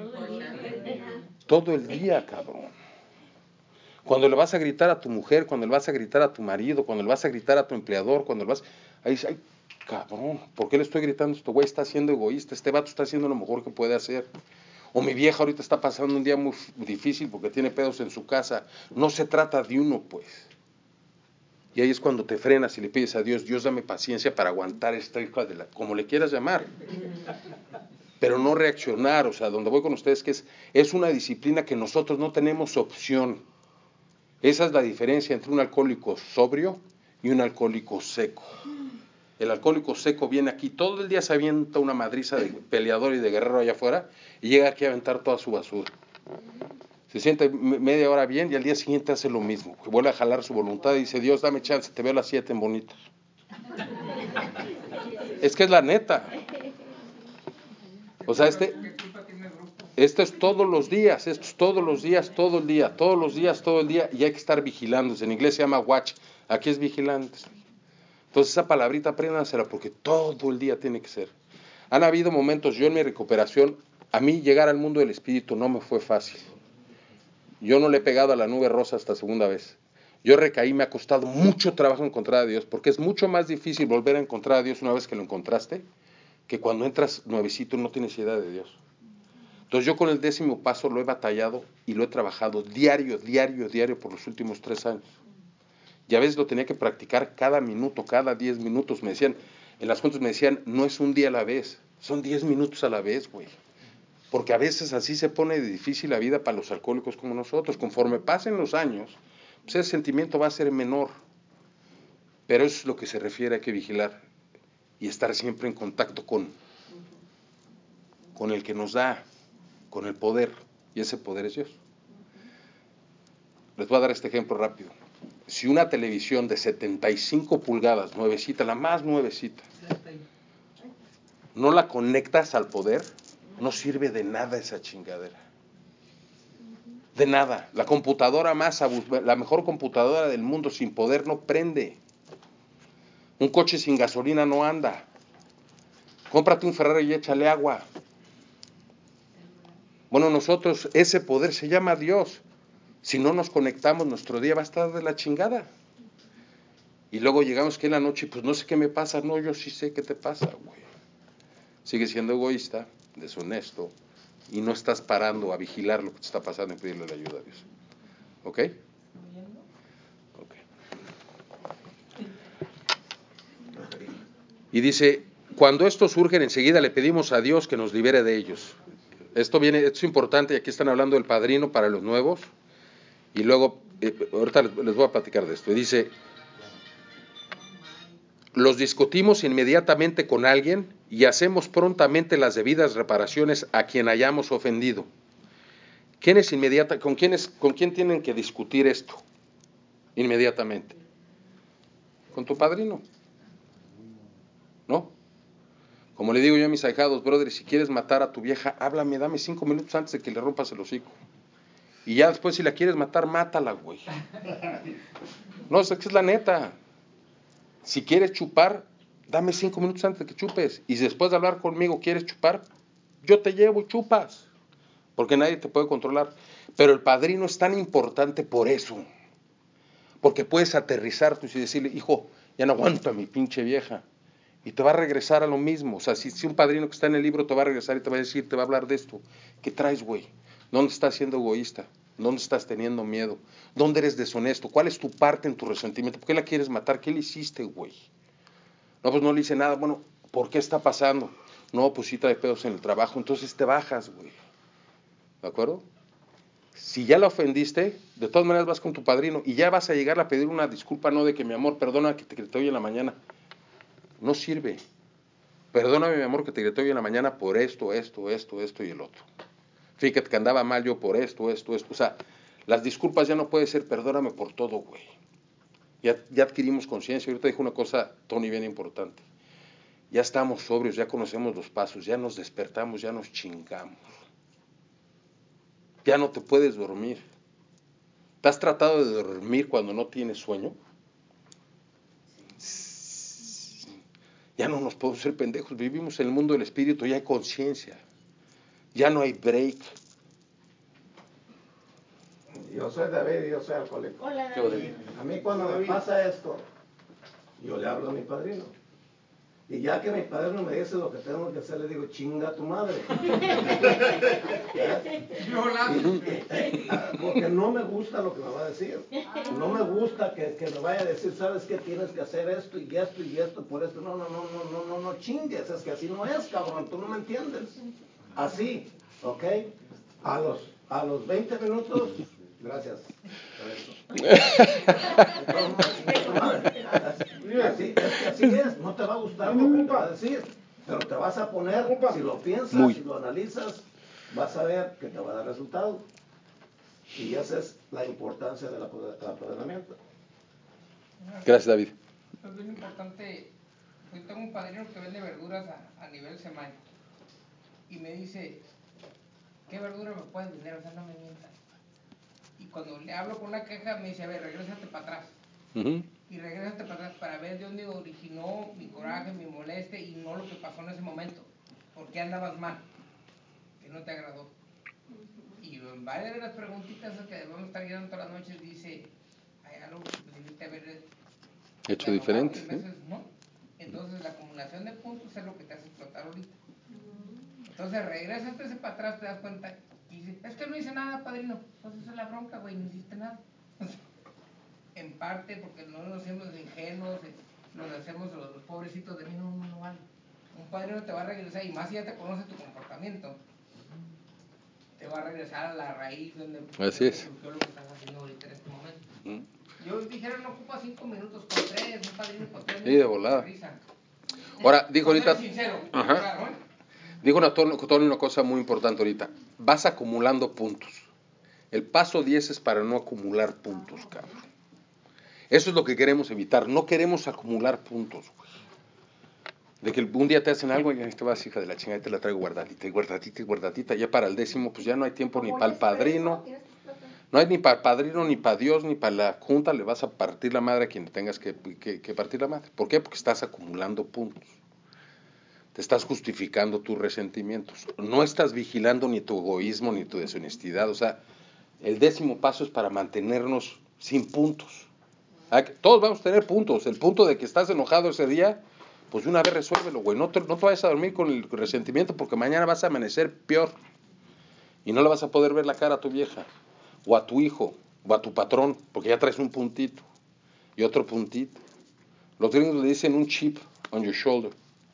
Speaker 1: Todo el día, cabrón. Cuando le vas a gritar a tu mujer, cuando le vas a gritar a tu marido, cuando le vas a gritar a tu empleador, cuando le vas... Ahí dice, ay, cabrón, ¿por qué le estoy gritando? Este güey está siendo egoísta, este vato está haciendo lo mejor que puede hacer. O mi vieja ahorita está pasando un día muy difícil porque tiene pedos en su casa. No se trata de uno, pues. Y ahí es cuando te frenas y le pides a Dios, Dios dame paciencia para aguantar esta hija de la... como le quieras llamar. Pero no reaccionar, o sea, donde voy con ustedes que es una disciplina que nosotros no tenemos opción. Esa es la diferencia entre un alcohólico sobrio y un alcohólico seco. El alcohólico seco viene aquí, todo el día se avienta una madriza de peleador y de guerrero allá afuera y llega aquí a aventar toda su basura. Se siente media hora bien y al día siguiente hace lo mismo. Vuelve a jalar su voluntad y dice, Dios, dame chance, te veo a las 7 en bonitos. Es que es la neta. O sea, esto es todos los días, esto es todos los días, todo el día, todos los días, todo el día, y hay que estar vigilándose. En inglés se llama watch, aquí es vigilantes. Entonces esa palabrita apréndansela porque todo el día tiene que ser. Han habido momentos, yo en mi recuperación, a mí llegar al mundo del espíritu no me fue fácil. Yo no le he pegado a la nube rosa hasta segunda vez. Yo recaí, me ha costado mucho trabajo encontrar a Dios, porque es mucho más difícil volver a encontrar a Dios una vez que lo encontraste, que cuando entras nuevecito no tienes idea de Dios. Entonces yo con el 10º paso lo he batallado y lo he trabajado diario por los últimos 3 años. Y a veces lo tenía que practicar cada minuto, cada 10 minutos. Me decían, en las juntas me decían, no es un día a la vez, son 10 minutos a la vez, güey. Porque a veces así se pone difícil la vida para los alcohólicos como nosotros. Conforme pasen los años, pues ese sentimiento va a ser menor. Pero eso es lo que se refiere, hay que vigilar y estar siempre en contacto con el que nos da, con el poder. Y ese poder es Dios. Les voy a dar este ejemplo rápido. Si una televisión de 75 pulgadas, nuevecita, la más nuevecita, no la conectas al poder, no sirve de nada esa chingadera. De nada. La computadora la mejor computadora del mundo sin poder no prende. Un coche sin gasolina no anda. Cómprate un Ferrari y échale agua. Bueno, nosotros, ese poder se llama Dios. Si no nos conectamos, nuestro día va a estar de la chingada. Y luego llegamos que en la noche, pues no sé qué me pasa. No, yo sí sé qué te pasa, güey. Sigues siendo egoísta, deshonesto, y no estás parando a vigilar lo que te está pasando y pedirle la ayuda a Dios. ¿Ok? Ok. Y dice, cuando estos surgen, enseguida le pedimos a Dios que nos libere de ellos. Esto es importante, y aquí están hablando del padrino para los nuevos, y luego, ahorita les voy a platicar de esto. Y dice, los discutimos inmediatamente con alguien y hacemos prontamente las debidas reparaciones a quien hayamos ofendido. ¿Quién es inmediata? ¿Con quién tienen que discutir esto? Inmediatamente. Con tu padrino. ¿No? Como le digo yo a mis ahijados, brother, si quieres matar a tu vieja, háblame, dame 5 minutos antes de que le rompas el hocico. Y ya después, si la quieres matar, mátala, güey. No, es que es la neta. Si quieres chupar, dame 5 minutos antes de que chupes. Y después de hablar conmigo, ¿quieres chupar? Yo te llevo y chupas. Porque nadie te puede controlar. Pero el padrino es tan importante por eso. Porque puedes aterrizar tú y decirle, hijo, ya no aguanto a mi pinche vieja. Y te va a regresar a lo mismo. O sea, si un padrino que está en el libro te va a regresar y te va a decir, te va a hablar de esto. ¿Qué traes, güey? ¿Dónde estás siendo egoísta? ¿Dónde estás teniendo miedo? ¿Dónde eres deshonesto? ¿Cuál es tu parte en tu resentimiento? ¿Por qué la quieres matar? ¿Qué le hiciste, güey? No, pues no le hice nada. Bueno, ¿por qué está pasando? No, pues sí trae pedos en el trabajo. Entonces te bajas, güey. ¿De acuerdo? Si ya la ofendiste, de todas maneras vas con tu padrino y ya vas a llegar a pedir una disculpa, no de que mi amor, perdona que te grité hoy en la mañana. No sirve. Perdóname, mi amor, que te grité hoy en la mañana por esto y el otro. Fíjate que andaba mal yo por esto. O sea, las disculpas ya no puede ser perdóname por todo, güey. Ya adquirimos conciencia. Ahorita dijo una cosa, Tony, bien importante. Ya estamos sobrios, ya conocemos los pasos, ya nos despertamos, ya nos chingamos. Ya no te puedes dormir. ¿Te has tratado de dormir cuando no tienes sueño? Ya no nos podemos ser pendejos, vivimos en el mundo del espíritu, ya hay conciencia. Ya no hay break.
Speaker 3: Yo soy David y yo soy alcohólico.
Speaker 4: Hola,
Speaker 1: Yo,
Speaker 4: David.
Speaker 3: A mí cuando me pasa esto, yo le hablo a mi padrino. Y ya que mi padrino me dice lo que tengo que hacer, le digo, chinga a tu madre. Porque no me gusta lo que me va a decir. No me gusta que me vaya a decir, sabes que tienes que hacer esto y esto por esto. No chingues, es que así no es, cabrón, tú no me entiendes. Así, ¿ok? A los 20 minutos, gracias. Así es, no te va a gustar lo que te va a decir, pero te vas a poner, si lo piensas, si lo analizas, vas a ver que te va a dar resultado. Y esa es la importancia del apoderamiento.
Speaker 1: Gracias, David.
Speaker 2: Es bien importante. Yo tengo un padrino que vende verduras a nivel semana y me dice, ¿qué verdura me puedes vender? O sea, no me mientas. Y cuando le hablo con una queja me dice, a ver, regrésate para atrás. Y regrésate para atrás para ver de dónde originó mi coraje, mi molestia y no lo que pasó en ese momento. ¿Por qué andabas mal? ¿Qué no te agradó? Y en varias de las preguntitas que debemos estar guiando todas las noches dice, hay algo que debiste haber
Speaker 1: Hecho diferente.
Speaker 2: Y veces no. Entonces la acumulación de puntos es lo que te hace explotar ahorita. Entonces regrésate para atrás, te das cuenta y dices, es que no hice nada, padrino. Pues esa es la bronca, güey, no hiciste nada. En parte porque no nos hacemos ingenuos, nos hacemos los pobrecitos de mí, no vale. Un padrino te va a regresar, y más si ya te conoce tu comportamiento, te va a regresar a la raíz donde
Speaker 1: Así es.
Speaker 2: surgió lo que estás haciendo ahorita en este momento. Yo dijera, no ocupa 5 minutos con 3, un padrino con 3 minutos.
Speaker 1: Sí, de volada. Ahora, dijo ahorita.
Speaker 2: Sincero,
Speaker 1: Ajá.
Speaker 2: claro,
Speaker 1: Dijo Tony una cosa muy importante ahorita. Vas acumulando puntos. El paso 10 es para no acumular puntos, cabrón. Eso es lo que queremos evitar. No queremos acumular puntos, güey. De que un día te hacen algo y te vas, hija de la chingada, y te la traigo guardadita. Ya para el 10º, pues ya no hay tiempo ni para el padrino. No hay ni para el padrino, ni para Dios, ni para la junta. Le vas a partir la madre a quien tengas que partir la madre. ¿Por qué? Porque estás acumulando puntos. Te estás justificando tus resentimientos. No estás vigilando ni tu egoísmo ni tu deshonestidad. O sea, el 10º paso es para mantenernos sin puntos. Todos vamos a tener puntos. El punto de que estás enojado ese día, pues de una vez resuélvelo, güey. No te vayas a dormir con el resentimiento porque mañana vas a amanecer peor. Y no le vas a poder ver la cara a tu vieja, o a tu hijo, o a tu patrón, porque ya traes un puntito y otro puntito. Los gringos le dicen un chip on your shoulder.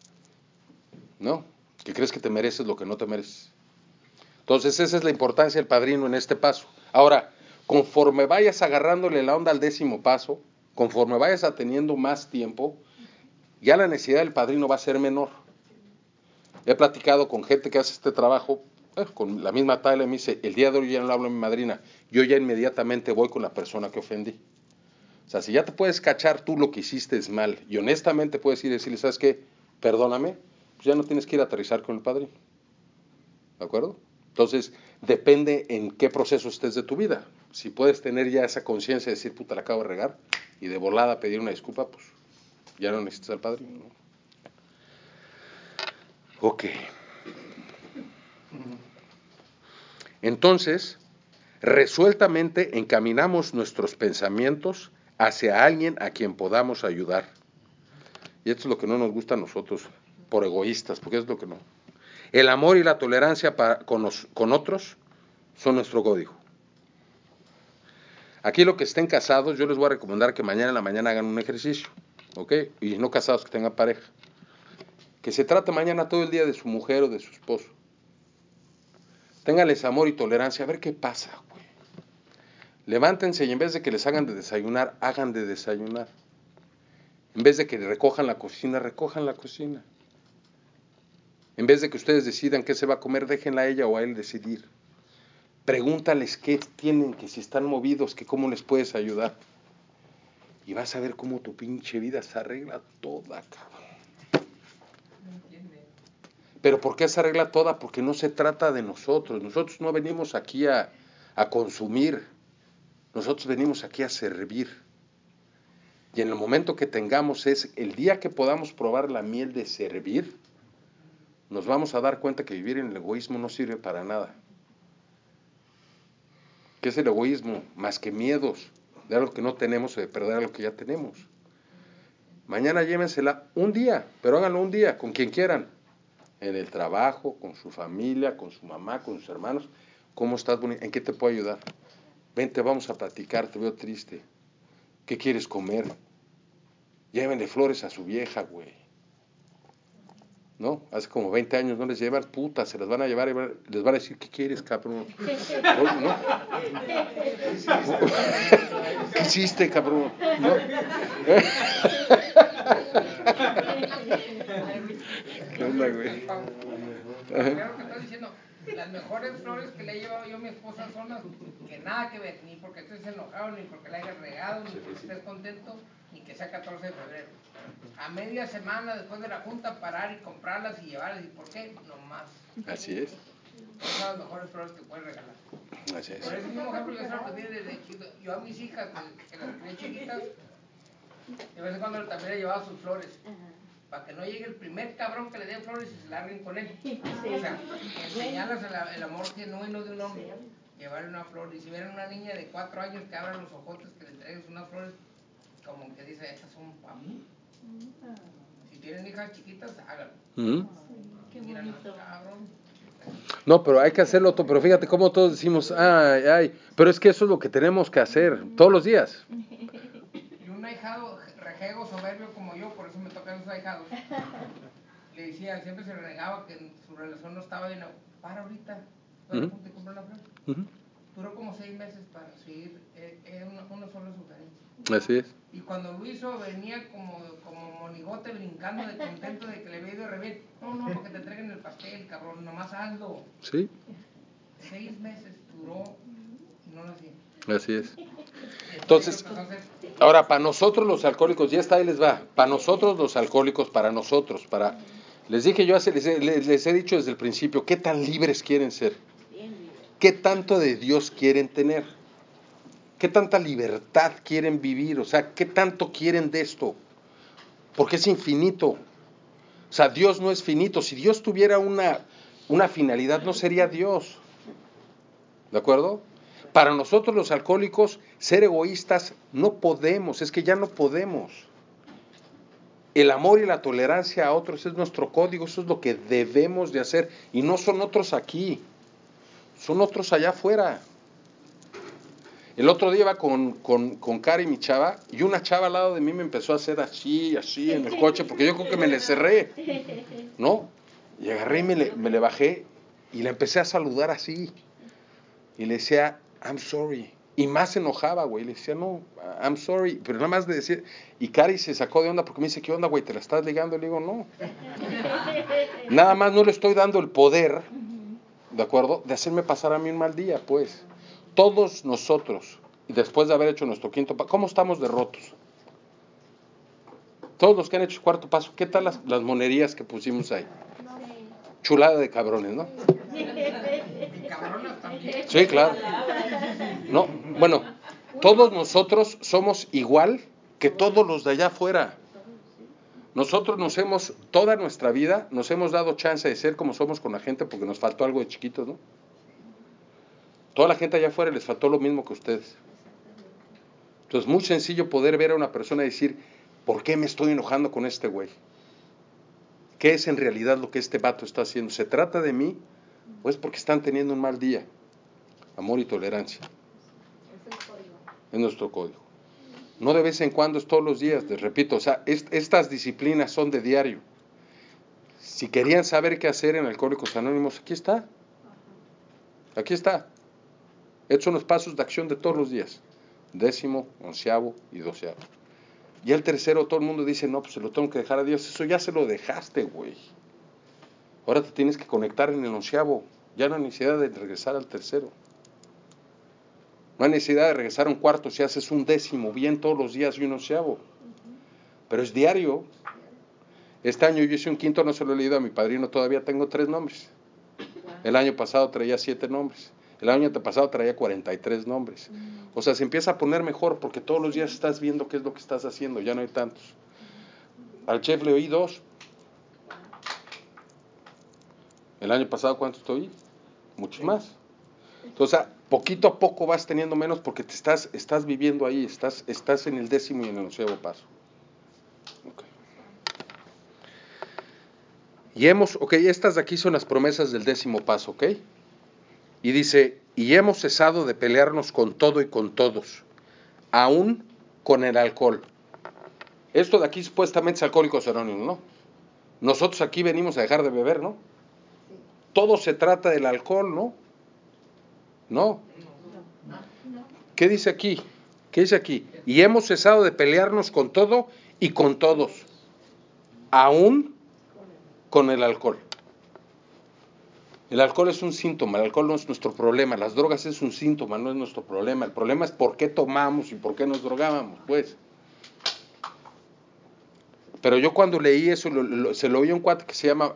Speaker 1: ¿No? Que crees que te mereces lo que no te mereces. Entonces esa es la importancia del padrino en este paso. Ahora, conforme vayas agarrándole la onda al 10º paso, conforme vayas teniendo más tiempo, ya la necesidad del padrino va a ser menor. He platicado con gente que hace este trabajo, con la misma talla, me dice, el día de hoy ya no le hablo a mi madrina, yo ya inmediatamente voy con la persona que ofendí. O sea, si ya te puedes cachar tú lo que hiciste es mal, y honestamente puedes ir y decirle, ¿sabes qué? Perdóname, pues ya no tienes que ir a aterrizar con el padrino. ¿De acuerdo? Entonces, depende en qué proceso estés de tu vida. Si puedes tener ya esa conciencia de decir, puta, la acabo de regar, y de volada pedir una disculpa, pues ya no necesitas al padrino, ¿no? Ok. Entonces, resueltamente encaminamos nuestros pensamientos hacia alguien a quien podamos ayudar. Y esto es lo que no nos gusta a nosotros, por egoístas, porque es lo que no. El amor y la tolerancia con otros son nuestro código. Aquí los que estén casados, yo les voy a recomendar que mañana en la mañana hagan un ejercicio, ¿ok? Y no casados que tengan pareja. Que se trate mañana todo el día de su mujer o de su esposo. Ténganles amor y tolerancia, a ver qué pasa, güey. Levántense y en vez de que les hagan de desayunar, hagan de desayunar. En vez de que recojan la cocina, recojan la cocina. En vez de que ustedes decidan qué se va a comer, déjenla a ella o a él decidir. Pregúntales qué tienen, que si están movidos, que cómo les puedes ayudar. Y vas a ver cómo tu pinche vida se arregla toda, cabrón. ¿Pero por qué se arregla toda? Porque no se trata de nosotros. Nosotros no venimos aquí a consumir. Nosotros venimos aquí a servir. Y en el momento que tengamos el día que podamos probar la miel de servir, nos vamos a dar cuenta que vivir en el egoísmo no sirve para nada. ¿Qué es el egoísmo? Más que miedos de algo que no tenemos o de perder algo que ya tenemos. Mañana llévensela un día, pero háganlo un día, con quien quieran. En el trabajo, con su familia, con su mamá, con sus hermanos. ¿Cómo estás, bonita? ¿En qué te puedo ayudar? Vente, vamos a platicar, te veo triste. ¿Qué quieres comer? Llévenle flores a su vieja, güey. ¿No? Hace como 20 años no les llevan, puta, se las van a llevar y les van a decir, ¿qué quieres, cabrón? ¿No? ¿Qué hiciste, cabrón? ¿No? ¿Qué onda, güey?
Speaker 2: Claro que estoy diciendo, las mejores flores que le he llevado yo a mi esposa son las que nada que ver, ni porque estés enojado, ni porque la hayas regado, ni porque estés contento, ni que sea 14 de febrero. A media semana después de la junta parar y comprarlas y llevarlas. ¿Y por qué? No más.
Speaker 1: Así es.
Speaker 2: Esas son las mejores flores que puedes regalar.
Speaker 1: Así es.
Speaker 2: Por ese mismo ejemplo yo se lo aprendí desde chiquito. Yo a mis hijas, que las crié chiquitas, de vez en cuando también le llevaba sus flores. Para que no llegue el primer cabrón que le dé flores y se larguen con él. O sea, enseñarles el amor genuino de un hombre. Llevarle una flor. Y si vieran una niña de 4 años que abra los ojotes, que le entregues unas flores, como que dice, estas son para mí. Si tienen hijas chiquitas, háganlo.
Speaker 7: Qué bonito.
Speaker 1: No, pero hay que hacerlo todo. Pero fíjate cómo todos decimos, ay, ay. Pero es que eso es lo que tenemos que hacer todos los días.
Speaker 2: Y un ahijado rejego soberbio como yo, por eso me tocan esos ahijados, le decía, siempre se renegaba que su relación no estaba bien. Para ahorita, para punto y comprar la flor. Duró como 6 meses para seguir una sola sugerencia.
Speaker 1: Así es.
Speaker 2: Y cuando lo hizo venía como monigote brincando de contento de que le había ido re bien. No, porque te entreguen el pastel, cabrón, nomás hazlo.
Speaker 1: Sí.
Speaker 2: 6 meses duró y no lo hacía.
Speaker 1: Así es. Entonces, ahora para nosotros los alcohólicos, ya está, ahí les va. Para nosotros los alcohólicos, para nosotros, les dije yo, les he dicho desde el principio, ¿qué tan libres quieren ser? ¿Qué tanto de Dios quieren tener? ¿Qué tanta libertad quieren vivir? O sea, ¿qué tanto quieren de esto? Porque es infinito. O sea, Dios no es finito. Si Dios tuviera una finalidad, no sería Dios. ¿De acuerdo? Para nosotros los alcohólicos, ser egoístas no podemos, es que ya no podemos. El amor y la tolerancia a otros es nuestro código, eso es lo que debemos de hacer. Y no son otros aquí, son otros allá afuera. El otro día iba con Cari, mi chava, y una chava al lado de mí me empezó a hacer así en el coche, porque yo creo que me le cerré, ¿no? Y agarré y me le bajé y le empecé a saludar así. Y le decía, I'm sorry. Y más se enojaba, güey. Le decía, no, I'm sorry. Pero nada más de decir. Y Cari se sacó de onda porque me dice, ¿qué onda, güey? ¿Te la estás ligando? Y le digo, no. Nada más no le estoy dando el poder, ¿de acuerdo? De hacerme pasar a mí un mal día, pues. Todos nosotros, y después de haber hecho nuestro quinto paso, ¿cómo estamos de rotos? Todos los que han hecho el cuarto paso, ¿qué tal las monerías que pusimos ahí? Chulada de cabrones, ¿no?
Speaker 2: Y cabronas también.
Speaker 1: Sí, claro. No, bueno, todos nosotros somos igual que todos los de allá afuera. Nosotros toda nuestra vida, nos hemos dado chance de ser como somos con la gente porque nos faltó algo de chiquitos, ¿no? Toda la gente allá afuera les faltó lo mismo que ustedes. Entonces, muy sencillo poder ver a una persona y decir, ¿por qué me estoy enojando con este güey? ¿Qué es en realidad lo que este vato está haciendo? ¿Se trata de mí o es porque están teniendo un mal día? amor y tolerancia.
Speaker 4: Es el código.
Speaker 1: Es nuestro código. No de vez en cuando, es todos los días, les repito, o sea, estas disciplinas son de diario. Si querían saber qué hacer en Alcohólicos Anónimos, aquí está. Aquí está. Estos son los pasos de acción de todos los días. 10º, 11º y 12º. Y el tercero, todo el mundo dice, no, pues se lo tengo que dejar a Dios. Eso ya se lo dejaste, güey. Ahora te tienes que conectar en el 11º. Ya no hay necesidad de regresar al tercero. No hay necesidad de regresar a un cuarto si haces un 10º bien todos los días y un 11º. Pero es diario. Este año yo hice un 5º, no se lo he leído a mi padrino, todavía tengo 3 nombres. El año pasado traía 7 nombres. El año antepasado traía 43 nombres. O sea, se empieza a poner mejor porque todos los días estás viendo qué es lo que estás haciendo, ya no hay tantos. Al chef le oí 2. El año pasado, ¿cuántos te oí? Muchos más. Entonces, poquito a poco vas teniendo menos porque te estás viviendo ahí, estás en el 10º y en el 11º paso. Okay. Y estas de aquí son las promesas del 10º paso, ¿ok? Y dice, y hemos cesado de pelearnos con todo y con todos, aún con el alcohol. Esto de aquí supuestamente es Alcohólicos Anónimos, ¿no? Nosotros aquí venimos a dejar de beber, ¿no?
Speaker 4: Sí.
Speaker 1: Todo se trata del alcohol, ¿no? No. ¿Qué dice aquí? ¿Qué dice aquí? Y hemos cesado de pelearnos con todo y con todos, aún con el alcohol. El alcohol es un síntoma, el alcohol no es nuestro problema, las drogas es un síntoma, no es nuestro problema. El problema es por qué tomamos y por qué nos drogábamos, pues. Pero yo cuando leí eso, se lo oí a un cuate que se llama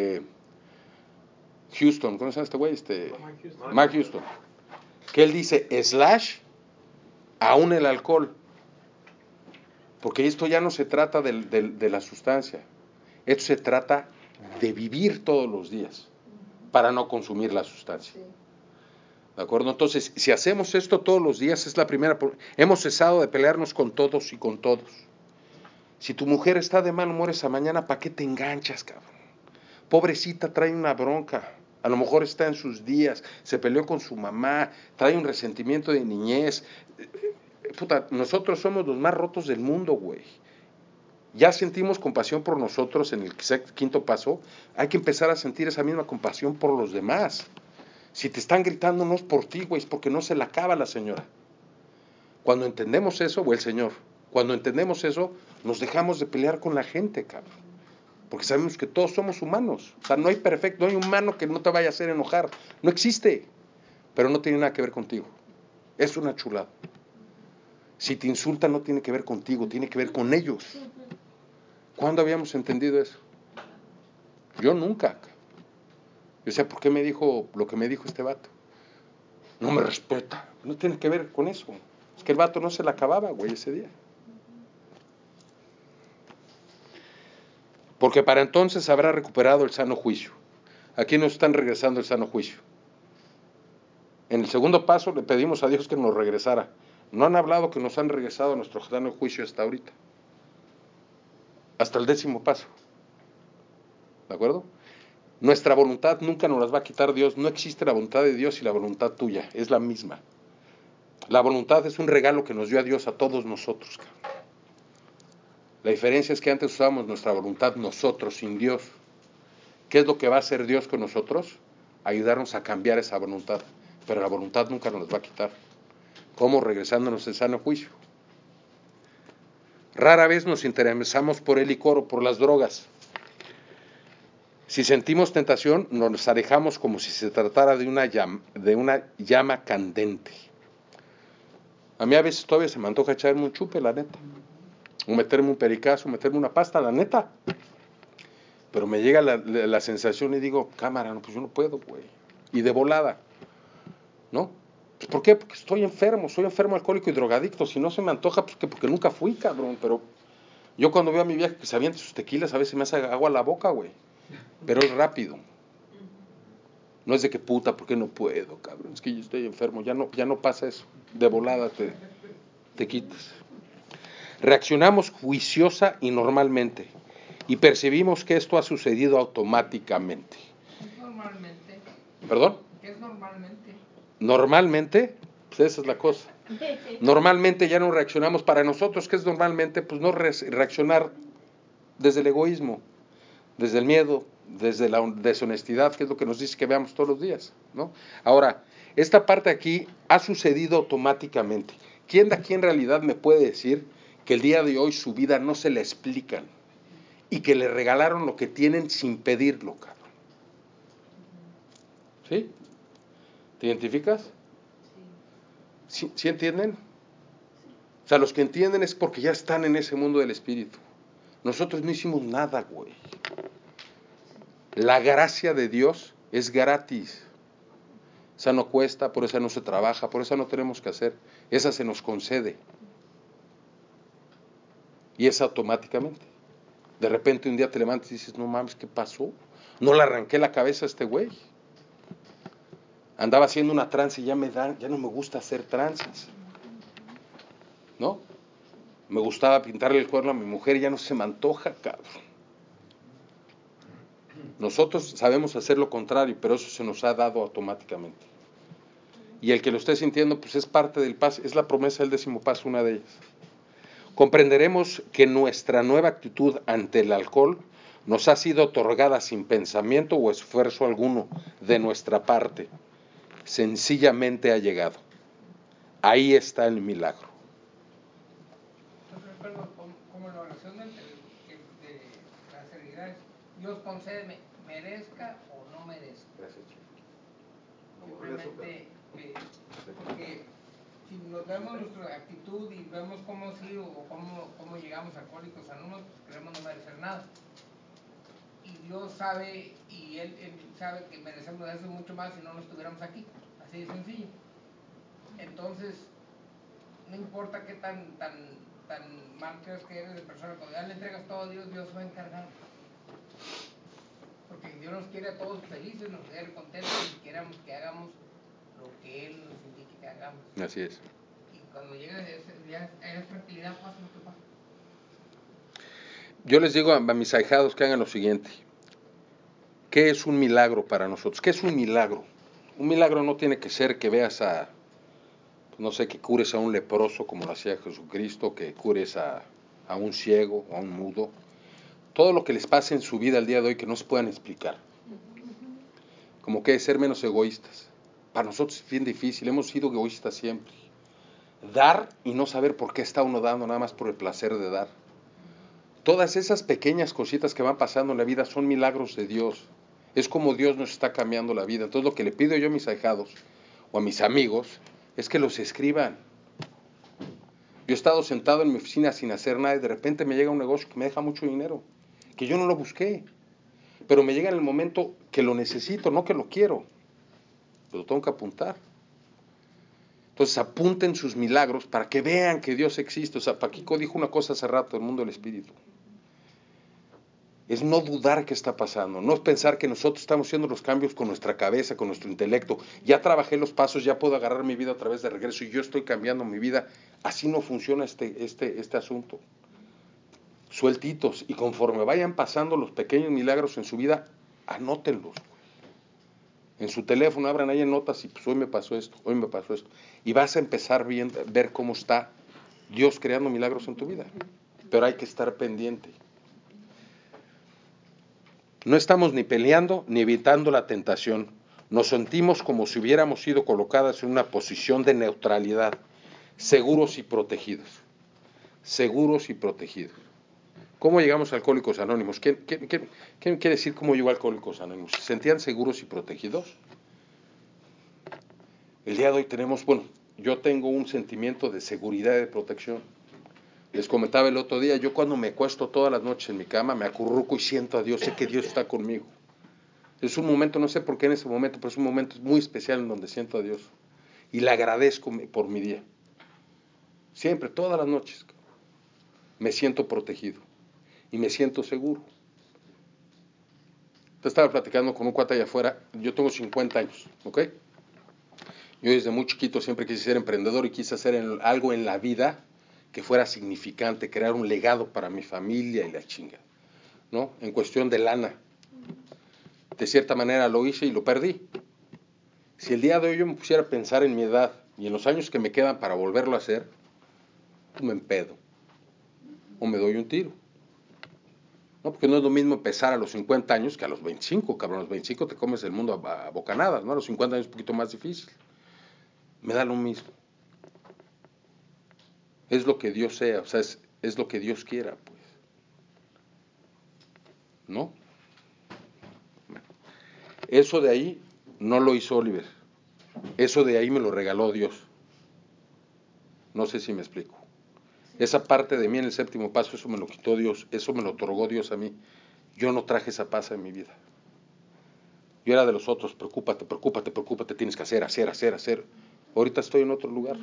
Speaker 1: Houston, ¿cómo se llama este güey? Mark Houston. Que él dice, aún el alcohol. Porque esto ya no se trata de la sustancia, esto se trata de vivir todos los días para no consumir la sustancia.
Speaker 4: Sí.
Speaker 1: ¿De acuerdo? Entonces, si hacemos esto todos los días, es la primera. Hemos cesado de pelearnos con todos y con todos. Si tu mujer está de mal humor esa mañana, ¿para qué te enganchas, cabrón? Pobrecita, trae una bronca. A lo mejor está en sus días, se peleó con su mamá, trae un resentimiento de niñez. Puta, nosotros somos los más rotos del mundo, güey. Ya sentimos compasión por nosotros en el 5º paso, hay que empezar a sentir esa misma compasión por los demás. Si te están gritando no es por ti, güey, es porque no se la acaba la señora. Cuando entendemos eso, o el señor, cuando entendemos eso, nos dejamos de pelear con la gente, cabrón. Porque sabemos que todos somos humanos. O sea, no hay perfecto, no hay humano que no te vaya a hacer enojar. No existe. Pero no tiene nada que ver contigo. Es una chulada. Si te insultan no tiene que ver contigo, tiene que ver con ellos. ¿Cuándo habíamos entendido eso? Yo nunca. Yo decía, ¿por qué me dijo lo que me dijo este vato? No me respeta. No tiene que ver con eso. Es que el vato no se la acababa, güey, ese día. Porque para entonces habrá recuperado el sano juicio. Aquí nos están regresando el sano juicio. En el 2º paso le pedimos a Dios que nos regresara. No han hablado que nos han regresado nuestro sano juicio hasta ahorita. Hasta el 10º paso. ¿De acuerdo? Nuestra voluntad nunca nos las va a quitar Dios. No existe la voluntad de Dios y la voluntad tuya. Es la misma. La voluntad es un regalo que nos dio a Dios a todos nosotros. La diferencia es que antes usábamos nuestra voluntad nosotros, sin Dios. ¿Qué es lo que va a hacer Dios con nosotros? Ayudarnos a cambiar esa voluntad. Pero la voluntad nunca nos las va a quitar. ¿Cómo? Regresándonos el sano juicio. Rara vez nos interesamos por el licor o por las drogas. Si sentimos tentación, nos alejamos como si se tratara de una llama candente. A mí a veces todavía se me antoja echarme un chupe, la neta. O meterme un pericazo, meterme una pasta, la neta. Pero me llega la sensación y digo, cámara, no, pues yo no puedo, güey. Y de volada, ¿no? Pues ¿por qué? Porque estoy enfermo, soy enfermo alcohólico y drogadicto. Si no se me antoja, pues que porque nunca fui, cabrón. Pero yo cuando veo a mi vieja que se avienta sus tequilas, a veces me hace agua a la boca, güey. Pero es rápido. No es de que puta, ¿por qué no puedo, cabrón? Es que yo estoy enfermo, ya no pasa eso. De volada te quitas. Reaccionamos juiciosa y normalmente. Y percibimos que esto ha sucedido automáticamente.
Speaker 2: Es normalmente.
Speaker 1: ¿Perdón?
Speaker 2: ¿Qué es normalmente?
Speaker 1: Normalmente, pues esa es la cosa. Normalmente ya no reaccionamos. Para nosotros, ¿qué es normalmente? Pues no reaccionar desde el egoísmo, desde el miedo, desde la deshonestidad, que es lo que nos dice que veamos todos los días, ¿no? Ahora, esta parte aquí ha sucedido automáticamente. ¿Quién de aquí en realidad me puede decir que el día de hoy su vida no se la explican y que le regalaron lo que tienen sin pedirlo, cabrón? ¿Sí? ¿Te identificas? ¿Sí entienden? O sea, los que entienden es porque ya están en ese mundo del espíritu. Nosotros no hicimos nada, güey. La gracia de Dios es gratis. Esa no cuesta, por esa no se trabaja, por esa no tenemos que hacer. Esa se nos concede. Y es automáticamente. De repente un día te levantas y dices, no mames, ¿qué pasó? No le arranqué la cabeza a este güey. Andaba haciendo una trance y ya no me gusta hacer tranzas. ¿No? Me gustaba pintarle el cuerno a mi mujer y ya no se me antoja, cabrón. Nosotros sabemos hacer lo contrario, pero eso se nos ha dado automáticamente. Y el que lo esté sintiendo, pues es parte del paso, es la promesa del 10º paso, una de ellas. Comprenderemos que nuestra nueva actitud ante el alcohol nos ha sido otorgada sin pensamiento o esfuerzo alguno de nuestra parte. Sencillamente ha llegado. Ahí está el milagro.
Speaker 2: Pero como la oración de la serenidad es, Dios concédeme, merezca o no merezca.
Speaker 1: Gracias.
Speaker 2: Simplemente, porque si nos vemos nuestra actitud y vemos cómo ha sido o cómo llegamos a Alcohólicos Anónimos, pues creemos no merecer nada. Y Dios sabe, y él sabe que merecemos eso mucho más si no estuviéramos aquí. Así de sencillo. Entonces, no importa qué tan mal creas que eres de persona, cuando ya le entregas todo a Dios, Dios se va a encargar. Porque Dios nos quiere a todos felices, nos quiere contentos y queremos que hagamos lo que Él nos indique que hagamos.
Speaker 1: Así es.
Speaker 2: Y cuando llega esa tranquilidad, pasa lo que pasa.
Speaker 1: Yo les digo a mis ahijados que hagan lo siguiente. ¿Qué es un milagro para nosotros? ¿Qué es un milagro? Un milagro no tiene que ser que veas no sé, que cures a un leproso como lo hacía Jesucristo, que cures a un ciego o a un mudo. Todo lo que les pase en su vida el día de hoy que no se puedan explicar. Como que ser menos egoístas. Para nosotros es bien difícil, hemos sido egoístas siempre. Dar y no saber por qué está uno dando, nada más por el placer de dar. Todas esas pequeñas cositas que van pasando en la vida son milagros de Dios. Es como Dios nos está cambiando la vida. Entonces lo que le pido yo a mis ahijados o a mis amigos es que los escriban. Yo he estado sentado en mi oficina sin hacer nada y de repente me llega un negocio que me deja mucho dinero, que yo no lo busqué, pero me llega en el momento que lo necesito, no que lo quiero, pero tengo que apuntar. Entonces apunten sus milagros para que vean que Dios existe. O sea, Paquico dijo una cosa hace rato, el mundo del espíritu. Es no dudar qué está pasando, no es pensar que nosotros estamos haciendo los cambios con nuestra cabeza, con nuestro intelecto. Ya trabajé los pasos, ya puedo agarrar mi vida otra vez de regreso y yo estoy cambiando mi vida. Así no funciona este asunto. Sueltitos, y conforme vayan pasando los pequeños milagros en su vida, anótenlos. En su teléfono, abran ahí en notas y pues hoy me pasó esto, hoy me pasó esto. Y vas a empezar a ver cómo está Dios creando milagros en tu vida. Pero hay que estar pendiente. No estamos ni peleando ni evitando la tentación. Nos sentimos como si hubiéramos sido colocadas en una posición de neutralidad, seguros y protegidos. Seguros y protegidos. ¿Cómo llegamos a Alcohólicos Anónimos? ¿Qué quiere decir cómo llegó a Alcohólicos Anónimos? ¿Se sentían seguros y protegidos? El día de hoy tenemos, yo tengo un sentimiento de seguridad y de protección. Les comentaba el otro día, yo cuando me acuesto todas las noches en mi cama, me acurruco y siento a Dios, sé que Dios está conmigo. Es un momento, no sé por qué en ese momento, pero es un momento muy especial en donde siento a Dios. Y le agradezco por mi día. Siempre, todas las noches, me siento protegido. Y me siento seguro. Te estaba platicando con un cuate allá afuera, yo tengo 50 años, ¿ok? Yo desde muy chiquito siempre quise ser emprendedor y quise hacer algo en la vida que fuera significante, crear un legado para mi familia y la chinga, ¿no? En cuestión de lana. De cierta manera lo hice y lo perdí. Si el día de hoy yo me pusiera a pensar en mi edad y en los años que me quedan para volverlo a hacer, me empedo o me doy un tiro. No, porque no es lo mismo empezar a los 50 años que a los 25, cabrón. A los 25 te comes el mundo a bocanadas, ¿no? A los 50 años es un poquito más difícil. Me da lo mismo. Es lo que Dios sea, o sea, es lo que Dios quiera, pues. ¿No? Eso de ahí no lo hizo Oliver. Eso de ahí me lo regaló Dios. No sé si me explico. Esa parte de mí en el séptimo paso, eso me lo quitó Dios, eso me lo otorgó Dios a mí. Yo no traje esa paz en mi vida. Yo era de los otros, preocúpate, tienes que hacer. Ahorita estoy en otro lugar.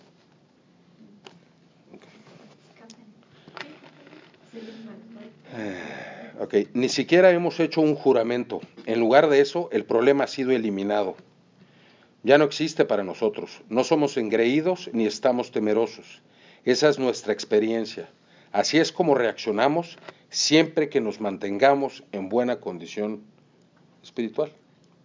Speaker 1: Ok, ni siquiera hemos hecho un juramento. En lugar de eso, el problema ha sido eliminado. Ya no existe para nosotros. No somos engreídos ni estamos temerosos. Esa es nuestra experiencia. Así es como reaccionamos siempre que nos mantengamos en buena condición espiritual.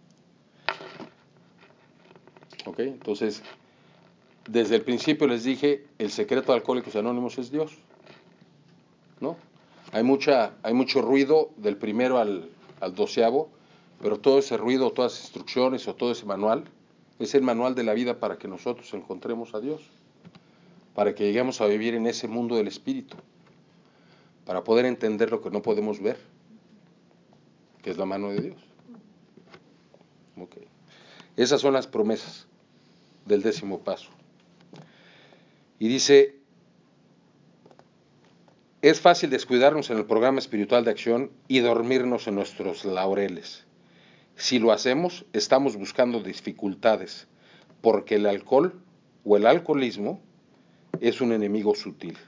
Speaker 1: Ok, entonces, desde el principio les dije, el secreto de Alcohólicos Anónimos es Dios. ¿No? Hay mucho ruido del primero al 12º, pero todo ese ruido, todas las instrucciones o todo ese manual, es el manual de la vida para que nosotros encontremos a Dios, para que lleguemos a vivir en ese mundo del espíritu, para poder entender lo que no podemos ver, que es la mano de Dios. Okay. Esas son las promesas del 10º paso. Y dice, es fácil descuidarnos en el programa espiritual de acción y dormirnos en nuestros laureles. Si lo hacemos, estamos buscando dificultades, porque el alcohol o el alcoholismo es un enemigo sutil.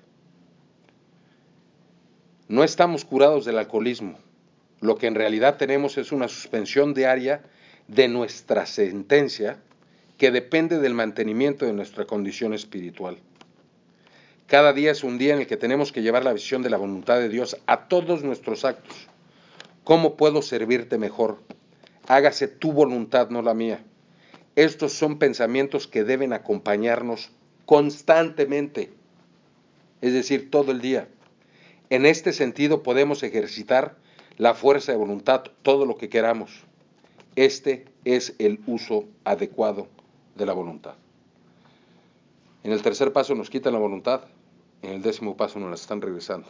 Speaker 1: No estamos curados del alcoholismo. Lo que en realidad tenemos es una suspensión diaria de nuestra sentencia que depende del mantenimiento de nuestra condición espiritual. Cada día es un día en el que tenemos que llevar la visión de la voluntad de Dios a todos nuestros actos. ¿Cómo puedo servirte mejor? Hágase tu voluntad, no la mía. Estos son pensamientos que deben acompañarnos constantemente, es decir, todo el día. En este sentido podemos ejercitar la fuerza de voluntad todo lo que queramos. Este es el uso adecuado de la voluntad. En el 3er paso nos quitan la voluntad, en el 10º paso nos la están regresando.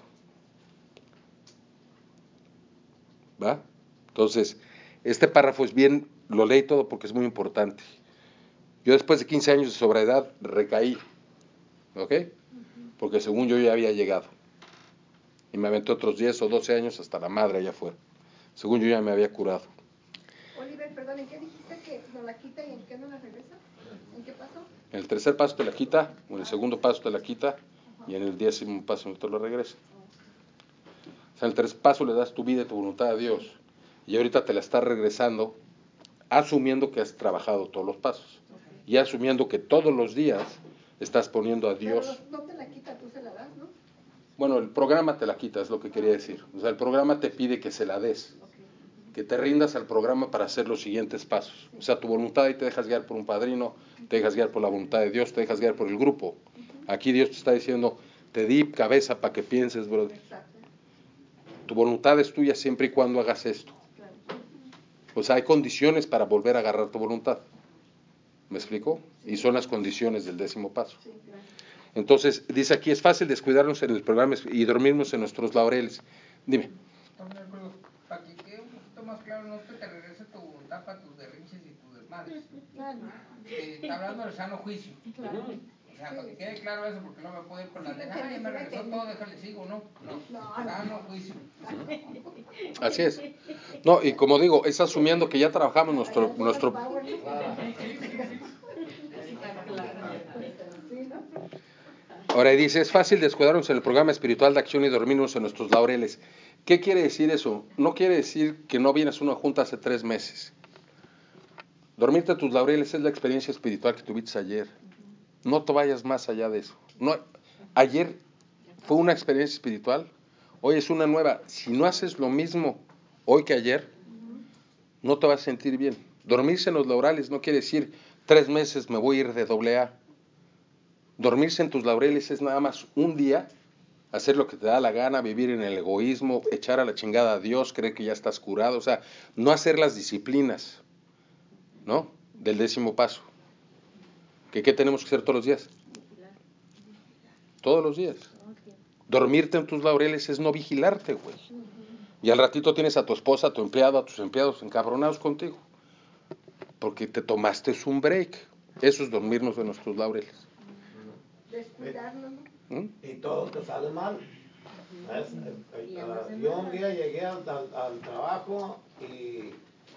Speaker 1: ¿Va? Entonces, este párrafo es bien, lo leí todo porque es muy importante. Yo después de 15 años de sobriedad recaí, ¿ok? Porque según yo ya había llegado. Y me aventé otros 10 o 12 años hasta la madre allá afuera. Según yo ya me había curado.
Speaker 4: Oliver, perdón, ¿en qué dijiste que nos la quita y en qué no la regresa? ¿En qué paso?
Speaker 1: En el 3er paso te la quita, o en el 2º paso te la quita, y en el 10º paso te lo regresa. O sea, en el 3er paso le das tu vida y tu voluntad a Dios, y ahorita te la está regresando, asumiendo que has trabajado todos los pasos, y asumiendo que todos los días estás poniendo a Dios.
Speaker 4: Pero no te la quita, tú se la das, ¿no?
Speaker 1: Bueno, el programa te la quita, es lo que quería decir. O sea, el programa te pide que se la des, que te rindas al programa para hacer los siguientes pasos. O sea, tu voluntad y te dejas guiar por un padrino, te dejas guiar por la voluntad de Dios, te dejas guiar por el grupo. Aquí Dios te está diciendo, te di cabeza para que pienses, brother. Tu voluntad es tuya siempre y cuando hagas esto. O sea, hay condiciones para volver a agarrar tu voluntad. ¿Me explico? Y son las condiciones del 10º paso. Entonces, dice aquí, es fácil descuidarnos en el programa y dormirnos en nuestros laureles. Dime.
Speaker 2: Para que quede un poquito más claro, no es que te regrese tu voluntad para tus derrinches y tus desmadres. Está hablando del sano juicio.
Speaker 4: Claro.
Speaker 2: O sea, para que quede claro eso, porque no me puedo ir con la de, ay, me regresó todo, déjale, sigo, ¿no? No, sano juicio.
Speaker 1: Así es. No, y como digo, es asumiendo que ya trabajamos nuestro... Ahora dice, es fácil descuidarnos en el programa espiritual de acción y dormirnos en nuestros laureles. ¿Qué quiere decir eso? No quiere decir que no vienes a una junta hace 3 meses. Dormirte a tus laureles es la experiencia espiritual que tuviste ayer. No te vayas más allá de eso. No, ayer fue una experiencia espiritual, hoy es una nueva. Si no haces lo mismo hoy que ayer, no te vas a sentir bien. Dormirse en los laureles no quiere decir 3 meses me voy a ir de AA. Dormirse en tus laureles es nada más un día, hacer lo que te da la gana, vivir en el egoísmo, echar a la chingada a Dios, creer que ya estás curado, o sea, no hacer las disciplinas, ¿no? Del 10º paso. ¿Qué tenemos que hacer todos los días? Todos los días. Dormirte en tus laureles es no vigilarte, güey. Y al ratito tienes a tu esposa, a tu empleado, a tus empleados encabronados contigo. Porque te tomaste un break. Eso es dormirnos en nuestros laureles.
Speaker 4: Descuidarnos, ¿no?
Speaker 1: ¿Mm?
Speaker 3: Y todo te sale mal. ¿Ves? Yo un día llegué al trabajo y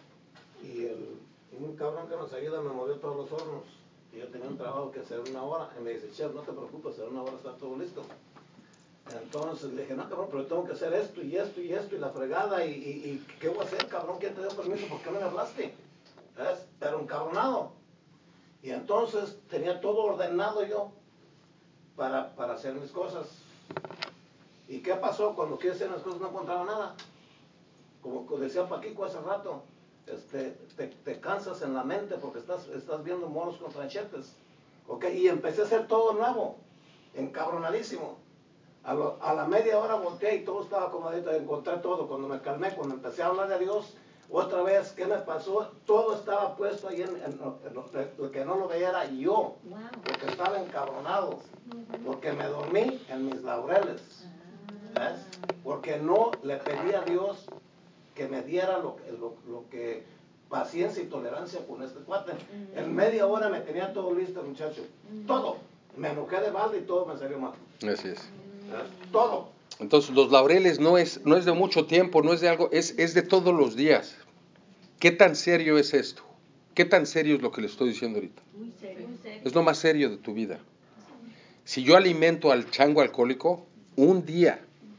Speaker 3: un cabrón que nos ayuda me movió todos los hornos. Y yo tenía un trabajo que hacer 1 hora. Y me dice, chef, no te preocupes, en 1 hora está todo listo. Entonces le dije, no, cabrón, pero tengo que hacer esto y esto y esto y la fregada. ¿Y qué voy a hacer, cabrón? ¿Quién te dio permiso? ¿Por qué no me hablaste? ¿Ves? Era un cabronado. Y entonces tenía todo ordenado yo para hacer mis cosas. ¿Y qué pasó? Cuando quise hacer las cosas no encontraba nada. Como decía Paquico hace rato, te cansas en la mente porque estás viendo moros con tranchetes. ¿Okay? Y empecé a hacer todo nuevo, encabronadísimo. A la media hora volteé y todo estaba acomodadito, encontré todo. Cuando me calmé, cuando empecé a hablar de Dios, otra vez, ¿qué me pasó? Todo estaba puesto ahí lo que no lo veía era yo, porque estaba encabronado, porque me dormí en mis laureles, ¿ves? Porque no le pedí a Dios que me diera lo que paciencia y tolerancia con este cuate. En media hora me tenía todo listo, muchacho, todo. Me enojé de balde y todo me salió mal.
Speaker 1: Así es.
Speaker 3: Todo.
Speaker 1: Entonces los laureles no es de mucho tiempo, no es de algo, es de todos los días. ¿Qué tan serio es esto? ¿Qué tan serio es lo que le estoy diciendo ahorita?
Speaker 7: Muy serio, muy serio.
Speaker 1: Es lo más serio de tu vida. Si yo alimento al chango alcohólico, un día,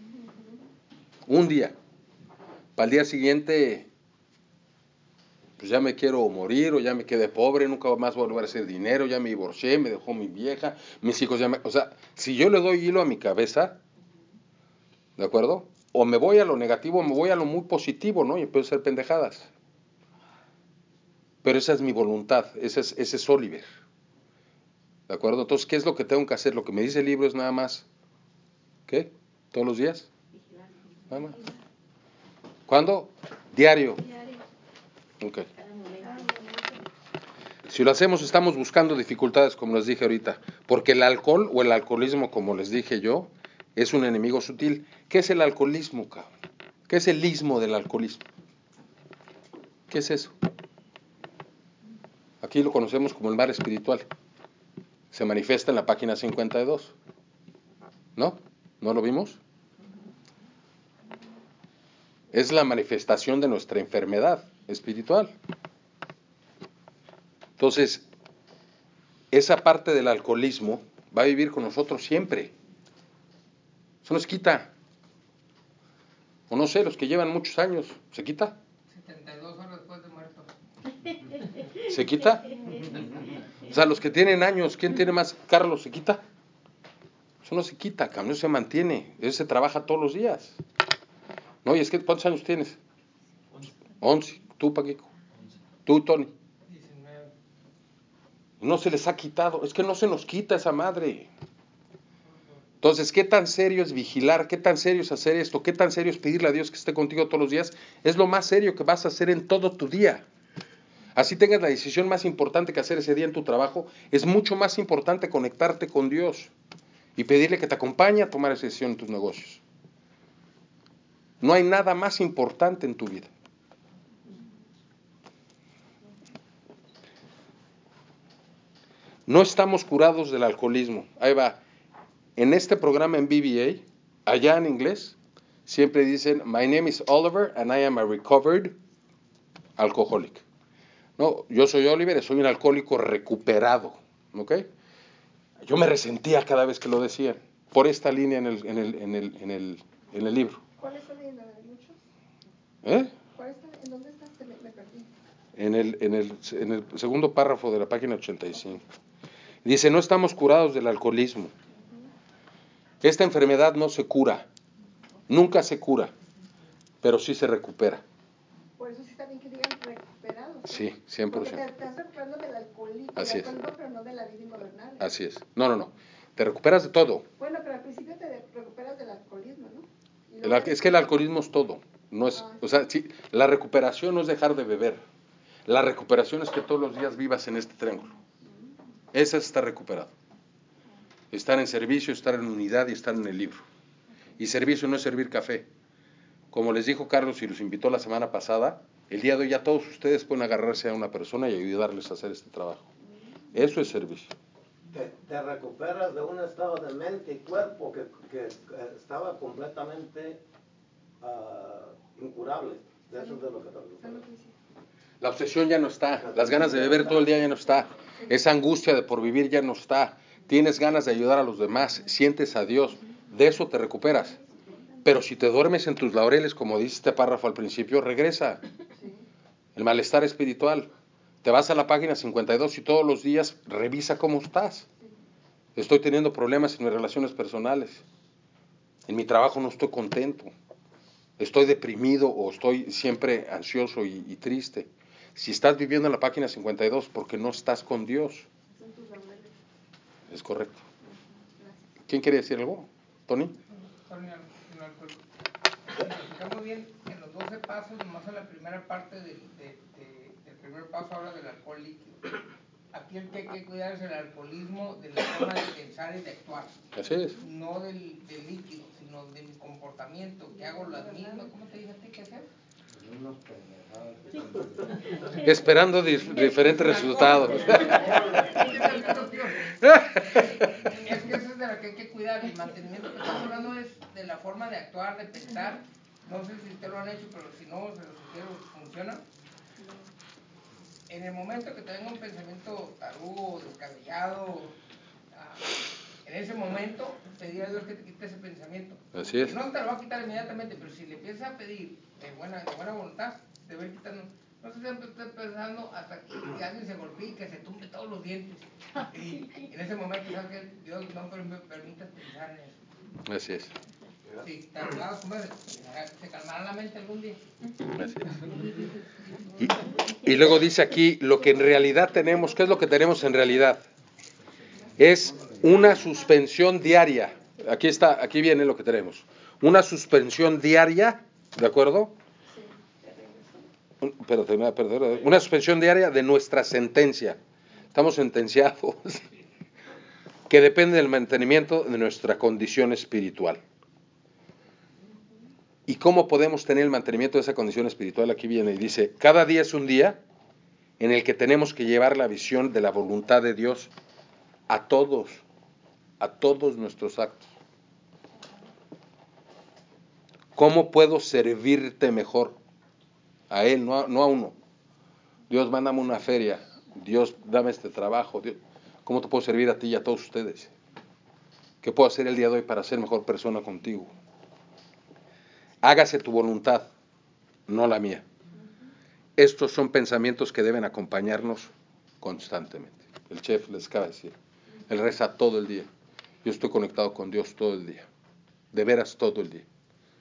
Speaker 1: para el día siguiente, pues ya me quiero morir o ya me quedé pobre, nunca más voy a volver a hacer dinero, ya me divorcié, me dejó mi vieja, mis hijos ya me... O sea, si yo le doy hilo a mi cabeza, ¿de acuerdo? O me voy a lo negativo o me voy a lo muy positivo, ¿no? Y empiezo a hacer pendejadas. Pero esa es mi voluntad, ese es Oliver. ¿De acuerdo? Entonces, ¿qué es lo que tengo que hacer? Lo que me dice el libro es nada más, ¿qué? ¿Todos los días? Nada más. ¿Cuándo? Diario. Ok. Si lo hacemos, estamos buscando dificultades, como les dije ahorita. Porque el alcohol o el alcoholismo, como les dije yo, es un enemigo sutil. ¿Qué es el alcoholismo, cabrón? ¿Qué es el ismo del alcoholismo? ¿Qué es eso? Aquí lo conocemos como el mar espiritual. Se manifiesta en la página 52. ¿No? ¿No lo vimos? Es la manifestación de nuestra enfermedad espiritual. Entonces, esa parte del alcoholismo va a vivir con nosotros siempre. Eso no se quita. O no sé, los que llevan muchos años, ¿se quita?
Speaker 2: 72 horas después de muerto.
Speaker 1: ¿Se quita? O sea, los que tienen años, ¿quién tiene más? Carlos, ¿se quita? Eso no se quita, cabrón, eso se mantiene. Eso se trabaja todos los días. No, y es que, ¿cuántos años tienes? 11. ¿Tú, Paquico?
Speaker 6: 11.
Speaker 1: ¿Tú, Tony?
Speaker 2: 19.
Speaker 1: No se les ha quitado. Es que no se nos quita esa madre. Entonces, ¿qué tan serio es vigilar? ¿Qué tan serio es hacer esto? ¿Qué tan serio es pedirle a Dios que esté contigo todos los días? Es lo más serio que vas a hacer en todo tu día. Así tengas la decisión más importante que hacer ese día en tu trabajo, es mucho más importante conectarte con Dios y pedirle que te acompañe a tomar esa decisión en tus negocios. No hay nada más importante en tu vida. No estamos curados del alcoholismo. Ahí va. En este programa en BBA, allá en inglés, siempre dicen, my name is Oliver and I am a recovered alcoholic. No, yo soy Oliver y soy un alcohólico recuperado. ¿Ok? Yo me resentía cada vez que lo decían, por esta línea en el libro.
Speaker 4: ¿Cuál está leyendo? ¿La de muchos?
Speaker 1: ¿Eh?
Speaker 4: ¿En dónde estás? Me perdí.
Speaker 1: En el segundo párrafo de la página 85. Dice, no estamos curados del alcoholismo. Esta enfermedad no se cura, nunca se cura, pero sí se recupera.
Speaker 4: Por eso sí está bien que digan recuperados.
Speaker 1: Sí,
Speaker 4: Porque
Speaker 1: 100%.
Speaker 4: te estás recuperando del alcoholismo,
Speaker 1: Así es.
Speaker 4: pero no de la vida ingobernable.
Speaker 1: Así es. No. Te recuperas de todo.
Speaker 4: Bueno, pero al principio te recuperas del alcoholismo, ¿no? Y luego
Speaker 1: Es que el alcoholismo es todo. No es, o sea, sí, la recuperación no es dejar de beber. La recuperación es que todos los días vivas en este triángulo. Esa es estar recuperado. Estar en servicio, estar en unidad y estar en el libro. Y servicio no es servir café. Como les dijo Carlos y los invitó la semana pasada, el día de hoy ya todos ustedes pueden agarrarse a una persona y ayudarles a hacer este trabajo. Eso es servicio.
Speaker 3: Te recuperas de un estado de mente y cuerpo que estaba completamente incurable. De eso es de lo que te recuperas.
Speaker 1: La obsesión ya no está, las ganas de beber todo el día ya no está, esa angustia de por vivir ya no está, tienes ganas de ayudar a los demás, sientes a Dios, de eso te recuperas. Pero si te duermes en tus laureles, como dice este párrafo al principio, regresa. El malestar espiritual. Te vas a la página 52 y todos los días revisa cómo estás. Estoy teniendo problemas en mis relaciones personales. En mi trabajo no estoy contento. Estoy deprimido o estoy siempre ansioso y triste. Si estás viviendo en la página 52 porque no estás con Dios. Es correcto. ¿Quién quiere decir algo? ¿Tony?
Speaker 2: Si nos fijamos bien, en los 12 pasos, nomás en la primera parte del primer paso habla del alcohol líquido. Aquí el que hay que cuidar es el alcoholismo de la forma de pensar y de actuar.
Speaker 1: Así es.
Speaker 2: No del líquido, sino de mi comportamiento, que hago las mismas. ¿Cómo te dije a ti qué hacer?
Speaker 1: Esperando diferentes resultados.
Speaker 2: Es que eso es de lo que hay que cuidar. El mantenimiento que estamos hablando es de la forma de actuar, de pensar. No sé si ustedes lo han hecho, pero si no, se los sugiero, funciona. En el momento que te venga un pensamiento tarugo, descabellado, en ese momento pedir a Dios que te quite ese pensamiento.
Speaker 1: Así es.
Speaker 2: Que no te lo va a quitar inmediatamente, pero si le empiezas a pedir de buena voluntad, te va a ir quitando. No se esté pensando hasta que alguien se golpee y que se tumbe todos los dientes. Y en ese momento, ¿sabes qué? Dios no me permita pensar en eso.
Speaker 1: Así es.
Speaker 2: Sí, calmados, se calmará la mente algún día.
Speaker 1: Así es. Y luego dice aquí, lo que en realidad tenemos, ¿qué es lo que tenemos en realidad? Es una suspensión diaria. Aquí viene lo que tenemos. Una suspensión diaria, ¿de acuerdo? Una suspensión diaria de nuestra sentencia. Estamos sentenciados. Que depende del mantenimiento de nuestra condición espiritual. ¿Y cómo podemos tener el mantenimiento de esa condición espiritual? Aquí viene y dice, cada día es un día en el que tenemos que llevar la visión de la voluntad de Dios a todos nuestros actos. ¿Cómo puedo servirte mejor? A Él, no a uno. Dios, mándame una feria. Dios, dame este trabajo. Dios, ¿cómo te puedo servir a ti y a todos ustedes? ¿Qué puedo hacer el día de hoy para ser mejor persona contigo? Hágase tu voluntad, no la mía. Estos son pensamientos que deben acompañarnos constantemente. El chef les acaba de decir. Él reza todo el día. Yo estoy conectado con Dios todo el día. De veras todo el día.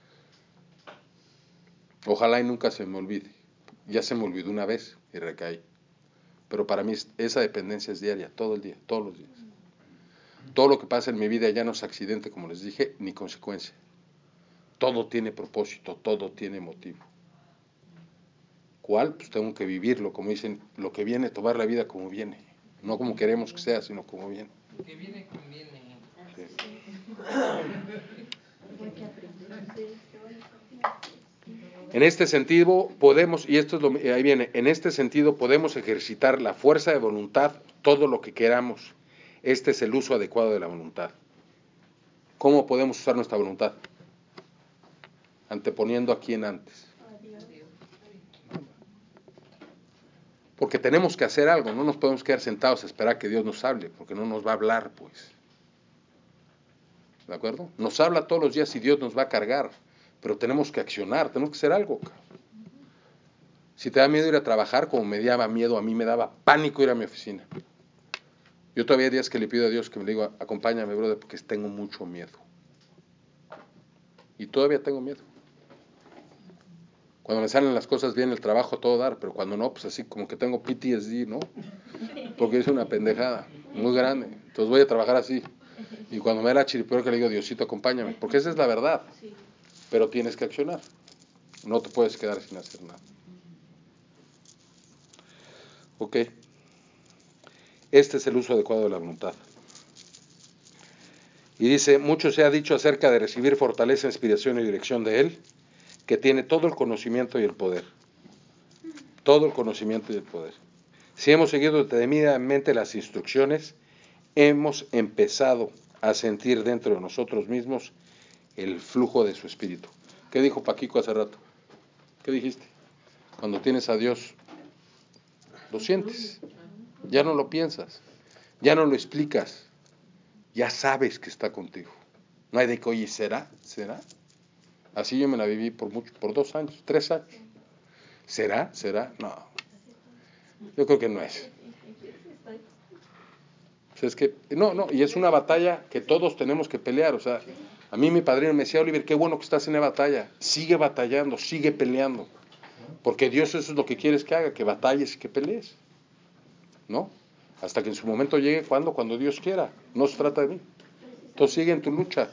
Speaker 1: Ojalá y nunca se me olvide. Ya se me olvidó una vez y recaí. Pero para mí esa dependencia es diaria, todo el día, todos los días. Todo lo que pasa en mi vida ya no es accidente, como les dije, ni consecuencia. Todo tiene propósito, todo tiene motivo. ¿Cuál? Pues tengo que vivirlo, como dicen, lo que viene, tomar la vida como viene. No como queremos que sea, sino como viene.
Speaker 2: Que viene, conviene.
Speaker 1: Sí. En este sentido podemos, y esto es ahí viene, en este sentido podemos ejercitar la fuerza de voluntad, todo lo que queramos. Este es el uso adecuado de la voluntad. ¿Cómo podemos usar nuestra voluntad? Anteponiendo a quién antes. Porque tenemos que hacer algo, no nos podemos quedar sentados a esperar que Dios nos hable, porque no nos va a hablar, pues. ¿De acuerdo? Nos habla todos los días y Dios nos va a cargar, pero tenemos que accionar, tenemos que hacer algo. Si te da miedo ir a trabajar, como me daba miedo, a mí me daba pánico ir a mi oficina. Yo todavía hay días que le pido a Dios que me diga, acompáñame, brother, porque tengo mucho miedo. Y todavía tengo miedo. Cuando me salen las cosas bien, el trabajo, todo dar, pero cuando no, pues así como que tengo PTSD, ¿no? Porque es una pendejada muy grande. Entonces voy a trabajar así. Y cuando me da la chiripiorca le digo, Diosito, acompáñame. Porque esa es la verdad. Pero tienes que accionar. No te puedes quedar sin hacer nada. Ok. Este es el uso adecuado de la voluntad. Y dice, mucho se ha dicho acerca de recibir fortaleza, inspiración y dirección de Él, que tiene todo el conocimiento y el poder. Todo el conocimiento y el poder. Si hemos seguido detenidamente las instrucciones, hemos empezado a sentir dentro de nosotros mismos el flujo de su espíritu. ¿Qué dijo Paquico hace rato? ¿Qué dijiste? Cuando tienes a Dios, lo sientes. Ya no lo piensas. Ya no lo explicas. Ya sabes que está contigo. No hay de que, oye, ¿será? ¿Será? Así yo me la viví por 2 años, 3 años. ¿Será? ¿Será? No. Yo creo que no es. O sea, es que, no, y es una batalla que todos tenemos que pelear. O sea, a mí mi padrino me decía, Oliver, qué bueno que estás en la batalla. Sigue batallando, sigue peleando. Porque Dios eso es lo que quieres que haga, que batalles y que pelees. ¿No? Hasta que en su momento llegue, cuando Dios quiera. No se trata de mí. Entonces sigue en tu lucha.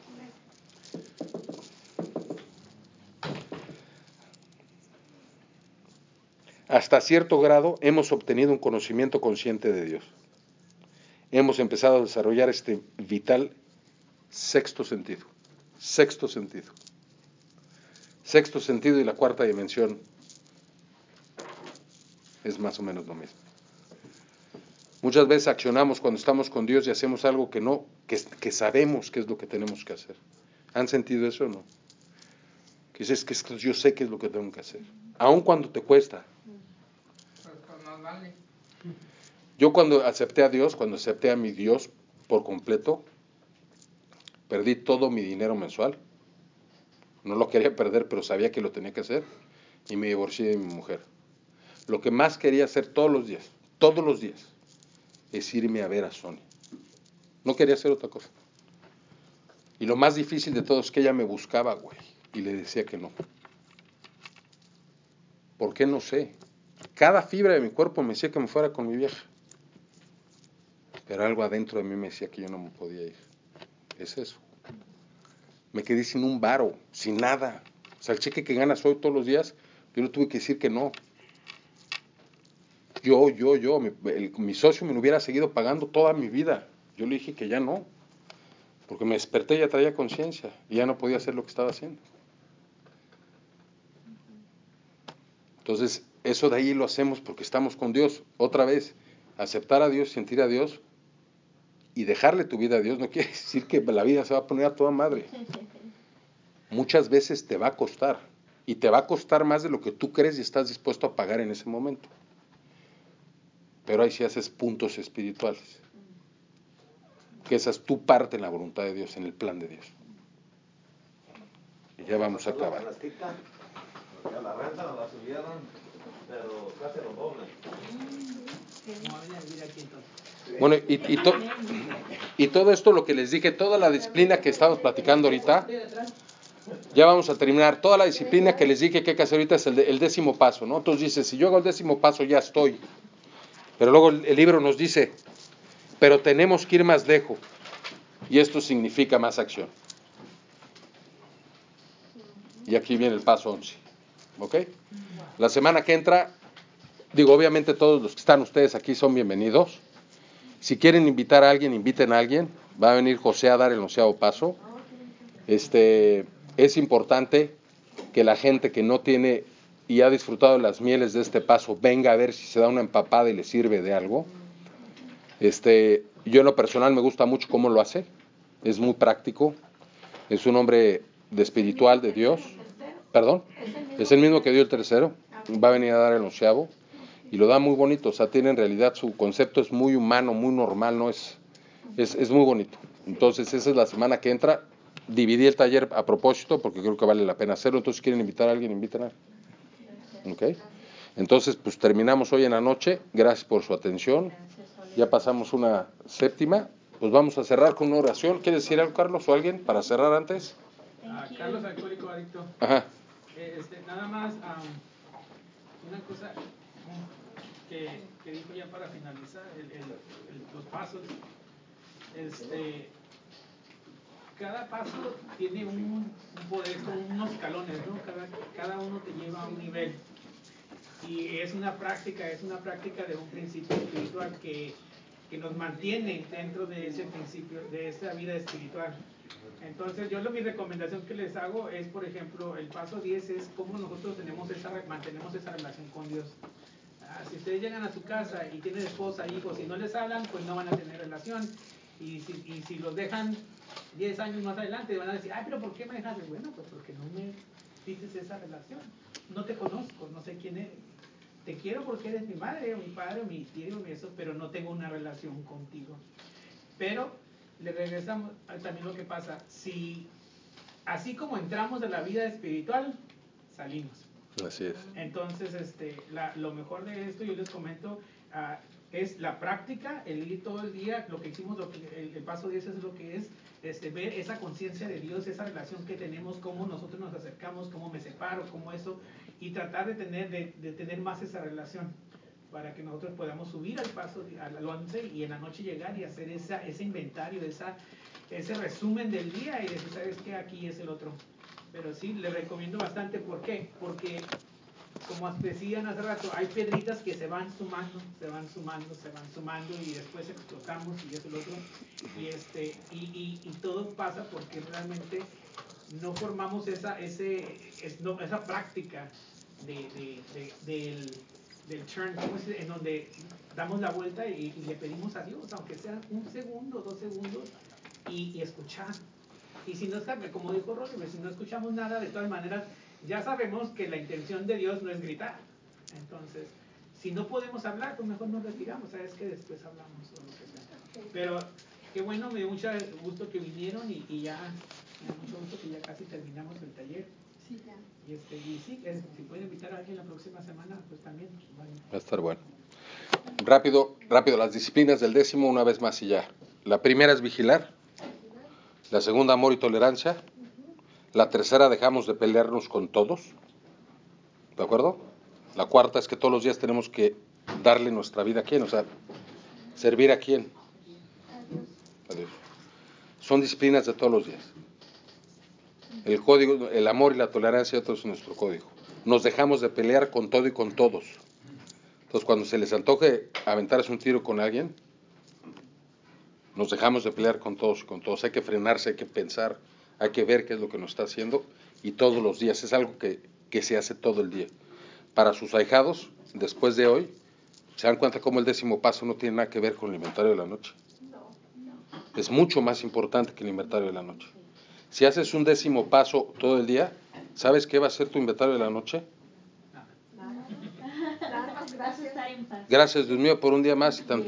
Speaker 1: Hasta cierto grado hemos obtenido un conocimiento consciente de Dios. Hemos empezado a desarrollar este vital sexto sentido. Sexto sentido. Sexto sentido y la cuarta dimensión es más o menos lo mismo. Muchas veces accionamos cuando estamos con Dios y hacemos algo que sabemos que es lo que tenemos que hacer. ¿Han sentido eso o no? Que dices que yo sé qué es lo que tengo que hacer. Aun cuando te cuesta.
Speaker 2: Pues más vale.
Speaker 1: Yo cuando acepté a Dios, cuando acepté a mi Dios por completo, perdí todo mi dinero mensual. No lo quería perder, pero sabía que lo tenía que hacer. Y me divorcié de mi mujer. Lo que más quería hacer todos los días, es irme a ver a Sonia. No quería hacer otra cosa. Y lo más difícil de todo es que ella me buscaba, güey. Y le decía que no. ¿Por qué? No sé. Cada fibra de mi cuerpo me decía que me fuera con mi vieja. Pero algo adentro de mí me decía que yo no me podía ir. Es eso. Me quedé sin un varo, sin nada. O sea, el cheque que ganas hoy todos los días, yo le tuve que decir que no. Mi socio me lo hubiera seguido pagando toda mi vida. Yo le dije que ya no. Porque me desperté y ya traía conciencia. Y ya no podía hacer lo que estaba haciendo. Entonces, eso de ahí lo hacemos porque estamos con Dios. Otra vez, aceptar a Dios, sentir a Dios y dejarle tu vida a Dios no quiere decir que la vida se va a poner a toda madre. Muchas veces te va a costar. Y te va a costar más de lo que tú crees y estás dispuesto a pagar en ese momento. Pero ahí sí haces puntos espirituales. Que esa es tu parte en la voluntad de Dios, en el plan de Dios. Y ya vamos a acabar.
Speaker 3: Porque la renta nos la subieron, pero casi lo doble.
Speaker 1: Bueno, y todo esto, lo que les dije, toda la disciplina que estamos platicando ahorita, ya vamos a terminar. Toda la disciplina que les dije que hay que hacer ahorita es el 10º paso, ¿no? Entonces dices, si yo hago el 10º paso, ya estoy. Pero luego el libro nos dice, pero tenemos que ir más lejos. Y esto significa más acción. Y aquí viene el paso 11. ¿Ok? La semana que entra, obviamente todos los que están ustedes aquí son bienvenidos. Si quieren invitar a alguien, inviten a alguien. Va a venir José a dar el 11º paso. Es importante que la gente que no tiene y ha disfrutado de las mieles de este paso venga a ver si se da una empapada y le sirve de algo. Yo en lo personal me gusta mucho cómo lo hace. Es muy práctico. Es un hombre de espiritual de Dios. ¿Perdón? Es el mismo que dio el 3º. Va a venir a dar el 11º. Y lo da muy bonito. O sea, tiene en realidad su concepto es muy humano, muy normal. No es muy bonito. Entonces, esa es la semana que entra. Dividí el taller a propósito porque creo que vale la pena hacerlo. Entonces, si quieren invitar a alguien, inviten a alguien. ¿Ok? Entonces, pues terminamos hoy en la noche. Gracias por su atención. Ya pasamos una 7ª. Pues vamos a cerrar con una oración. ¿Quieres decir algo, Carlos, o alguien para cerrar antes?
Speaker 6: Carlos, alcohólico adicto.
Speaker 1: Ajá.
Speaker 8: Nada más una cosa que dijo ya para finalizar los pasos. Cada paso tiene un poder, unos escalones, ¿no? Cada uno te lleva a un nivel. Y es una práctica de un principio espiritual que nos mantiene dentro de ese principio, de esa vida espiritual. Entonces mi recomendación que les hago es, por ejemplo, el paso 10 es cómo nosotros mantenemos esa relación con Dios. Si ustedes llegan a su casa y tienen esposa, hijos, y no les hablan, pues no van a tener relación. Y si los dejan 10 años más adelante, van a decir, ay, pero ¿por qué me dejaste? Bueno, pues porque no me dices esa relación. No te conozco, no sé quién eres. Te quiero porque eres mi madre, o mi padre, o mi tío, o eso, pero no tengo una relación contigo. Pero le regresamos a también lo que pasa. Si así como entramos de la vida espiritual, salimos.
Speaker 1: Así es.
Speaker 8: Entonces, lo mejor de esto, yo les comento, es la práctica, el ir todo el día, lo que hicimos, el paso 10 es lo que es, ver esa conciencia de Dios, esa relación que tenemos, cómo nosotros nos acercamos, cómo me separo, cómo eso, y tratar de tener más esa relación, para que nosotros podamos subir al paso, al 11, y en la noche llegar y hacer ese inventario, ese resumen del día, y decir, ¿sabes qué? Aquí es el otro. Pero sí, le recomiendo bastante. ¿Por qué? Porque, como decían hace rato, hay piedritas que se van sumando, y después explotamos y es el otro. Y todo pasa porque realmente no formamos esa práctica del turn, en donde damos la vuelta y le pedimos a Dios, aunque sea 1 segundo, 2 segundos, y escuchar. Y si no, como dijo Rodrigo, si no escuchamos nada, de todas maneras, ya sabemos que la intención de Dios no es gritar. Entonces, si no podemos hablar, pues mejor nos retiramos, ¿sabes? Que después hablamos o lo que sea. Pero qué bueno, me dio mucho gusto que vinieron y ya, me da mucho gusto que ya casi terminamos el taller.
Speaker 4: Sí, ya.
Speaker 8: Y sí, si pueden invitar a alguien la próxima semana, pues también. Bueno.
Speaker 1: Va a estar bueno. Rápido, las disciplinas del 10 una vez más y ya. La primera es vigilar. La segunda, amor y tolerancia. La tercera, dejamos de pelearnos con todos. ¿De acuerdo? La cuarta es que todos los días tenemos que darle nuestra vida a quién, o sea, servir a quién. A Dios. Son disciplinas de todos los días. El código, el amor y la tolerancia, todo es nuestro código. Nos dejamos de pelear con todo y con todos. Entonces, cuando se les antoje aventarse un tiro con alguien, nos dejamos de pelear con todos y con todos. Hay que frenarse, hay que pensar, hay que ver qué es lo que nos está haciendo, y todos los días. Es algo que se hace todo el día. Para sus ahijados, después de hoy, se dan cuenta cómo el 10º paso no tiene nada que ver con el inventario de la noche. Es mucho más importante que el inventario de la noche. Si haces un 10º paso todo el día, ¿sabes qué va a ser tu inventario de la noche?
Speaker 7: Vas a estar en paz.
Speaker 1: Gracias, Dios mío, por un día más y tal.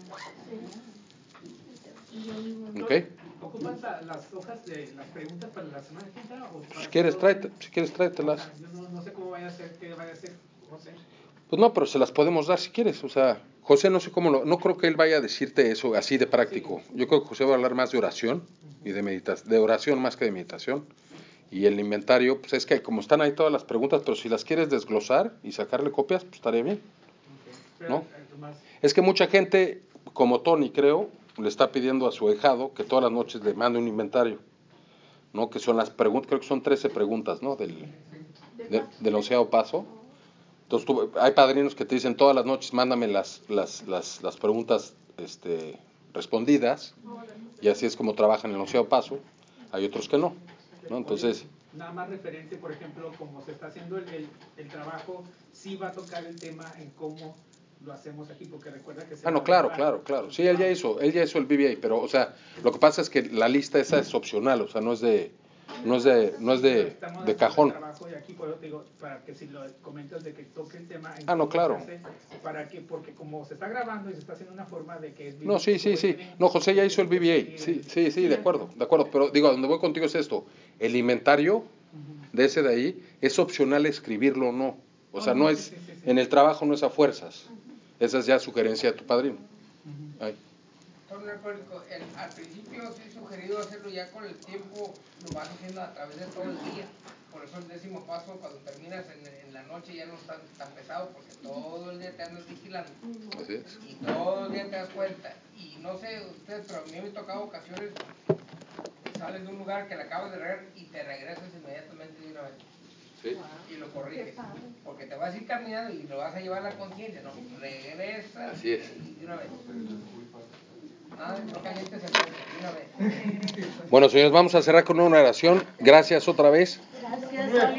Speaker 1: ¿Ok?
Speaker 8: ¿Ocupas las hojas de las preguntas para la semana que entra?
Speaker 1: Si quieres, tráetelas.
Speaker 8: Yo no sé cómo vaya a ser, qué vaya a hacer José.
Speaker 1: Pues no, pero se las podemos dar si quieres. O sea, José no sé cómo no creo que él vaya a decirte eso así de práctico. Yo creo que José va a hablar más de oración y de meditación, de oración más que de meditación. Y el inventario, pues es que como están ahí todas las preguntas, pero si las quieres desglosar y sacarle copias, pues estaría bien. ¿No? Es que mucha gente, como Tony creo, le está pidiendo a su ahijado que todas las noches le mande un inventario, ¿no? Que son las preguntas, creo que son 13 preguntas, ¿no? Del 11º paso. Entonces hay padrinos que te dicen todas las noches mándame las preguntas respondidas, y así es como trabajan en el 11º paso. Hay otros que no, ¿no? Entonces,
Speaker 8: nada más referente, por ejemplo, como se está haciendo el trabajo, sí va a tocar el tema en cómo lo hacemos aquí, porque recuerda que
Speaker 1: no, claro. Sí, él ya hizo el BBA, pero, o sea, lo que pasa es que la lista esa es opcional, o sea, no es de cajón.
Speaker 8: Trabajo y aquí por eso te digo, para que si lo comentas de que toque el tema en
Speaker 1: no, claro.
Speaker 8: Para que, porque como se está grabando y se está haciendo una forma de que es
Speaker 1: sí. No, José ya hizo el BBA. Sí, de acuerdo. Pero digo, a donde voy contigo es esto. El inventario de ese de ahí es opcional escribirlo o no. O sea, no es en el trabajo, no es a fuerzas. Esa es ya sugerencia de tu padrino.
Speaker 2: Al principio sí he sugerido hacerlo, ya con el tiempo lo vas haciendo a través de todo el día. Por eso el 10º paso, cuando terminas en la noche, ya no es tan pesado, porque todo el día te andas vigilando.
Speaker 1: Así es.
Speaker 2: Y todo el día te das cuenta. Y no sé ustedes, pero a mí me ha tocado ocasiones que sales de un lugar que le acabas de regar y te regresas inmediatamente de una vez.
Speaker 1: Sí.
Speaker 2: Y lo corriges. Porque te vas a ir caminando y lo vas a llevar a la conciencia, ¿no? Regresas.
Speaker 1: Así es.
Speaker 2: Y de una vez. No calientes el cuerpo, de una vez.
Speaker 1: Bueno, señores, vamos a cerrar con una oración. Gracias otra vez.
Speaker 7: Gracias,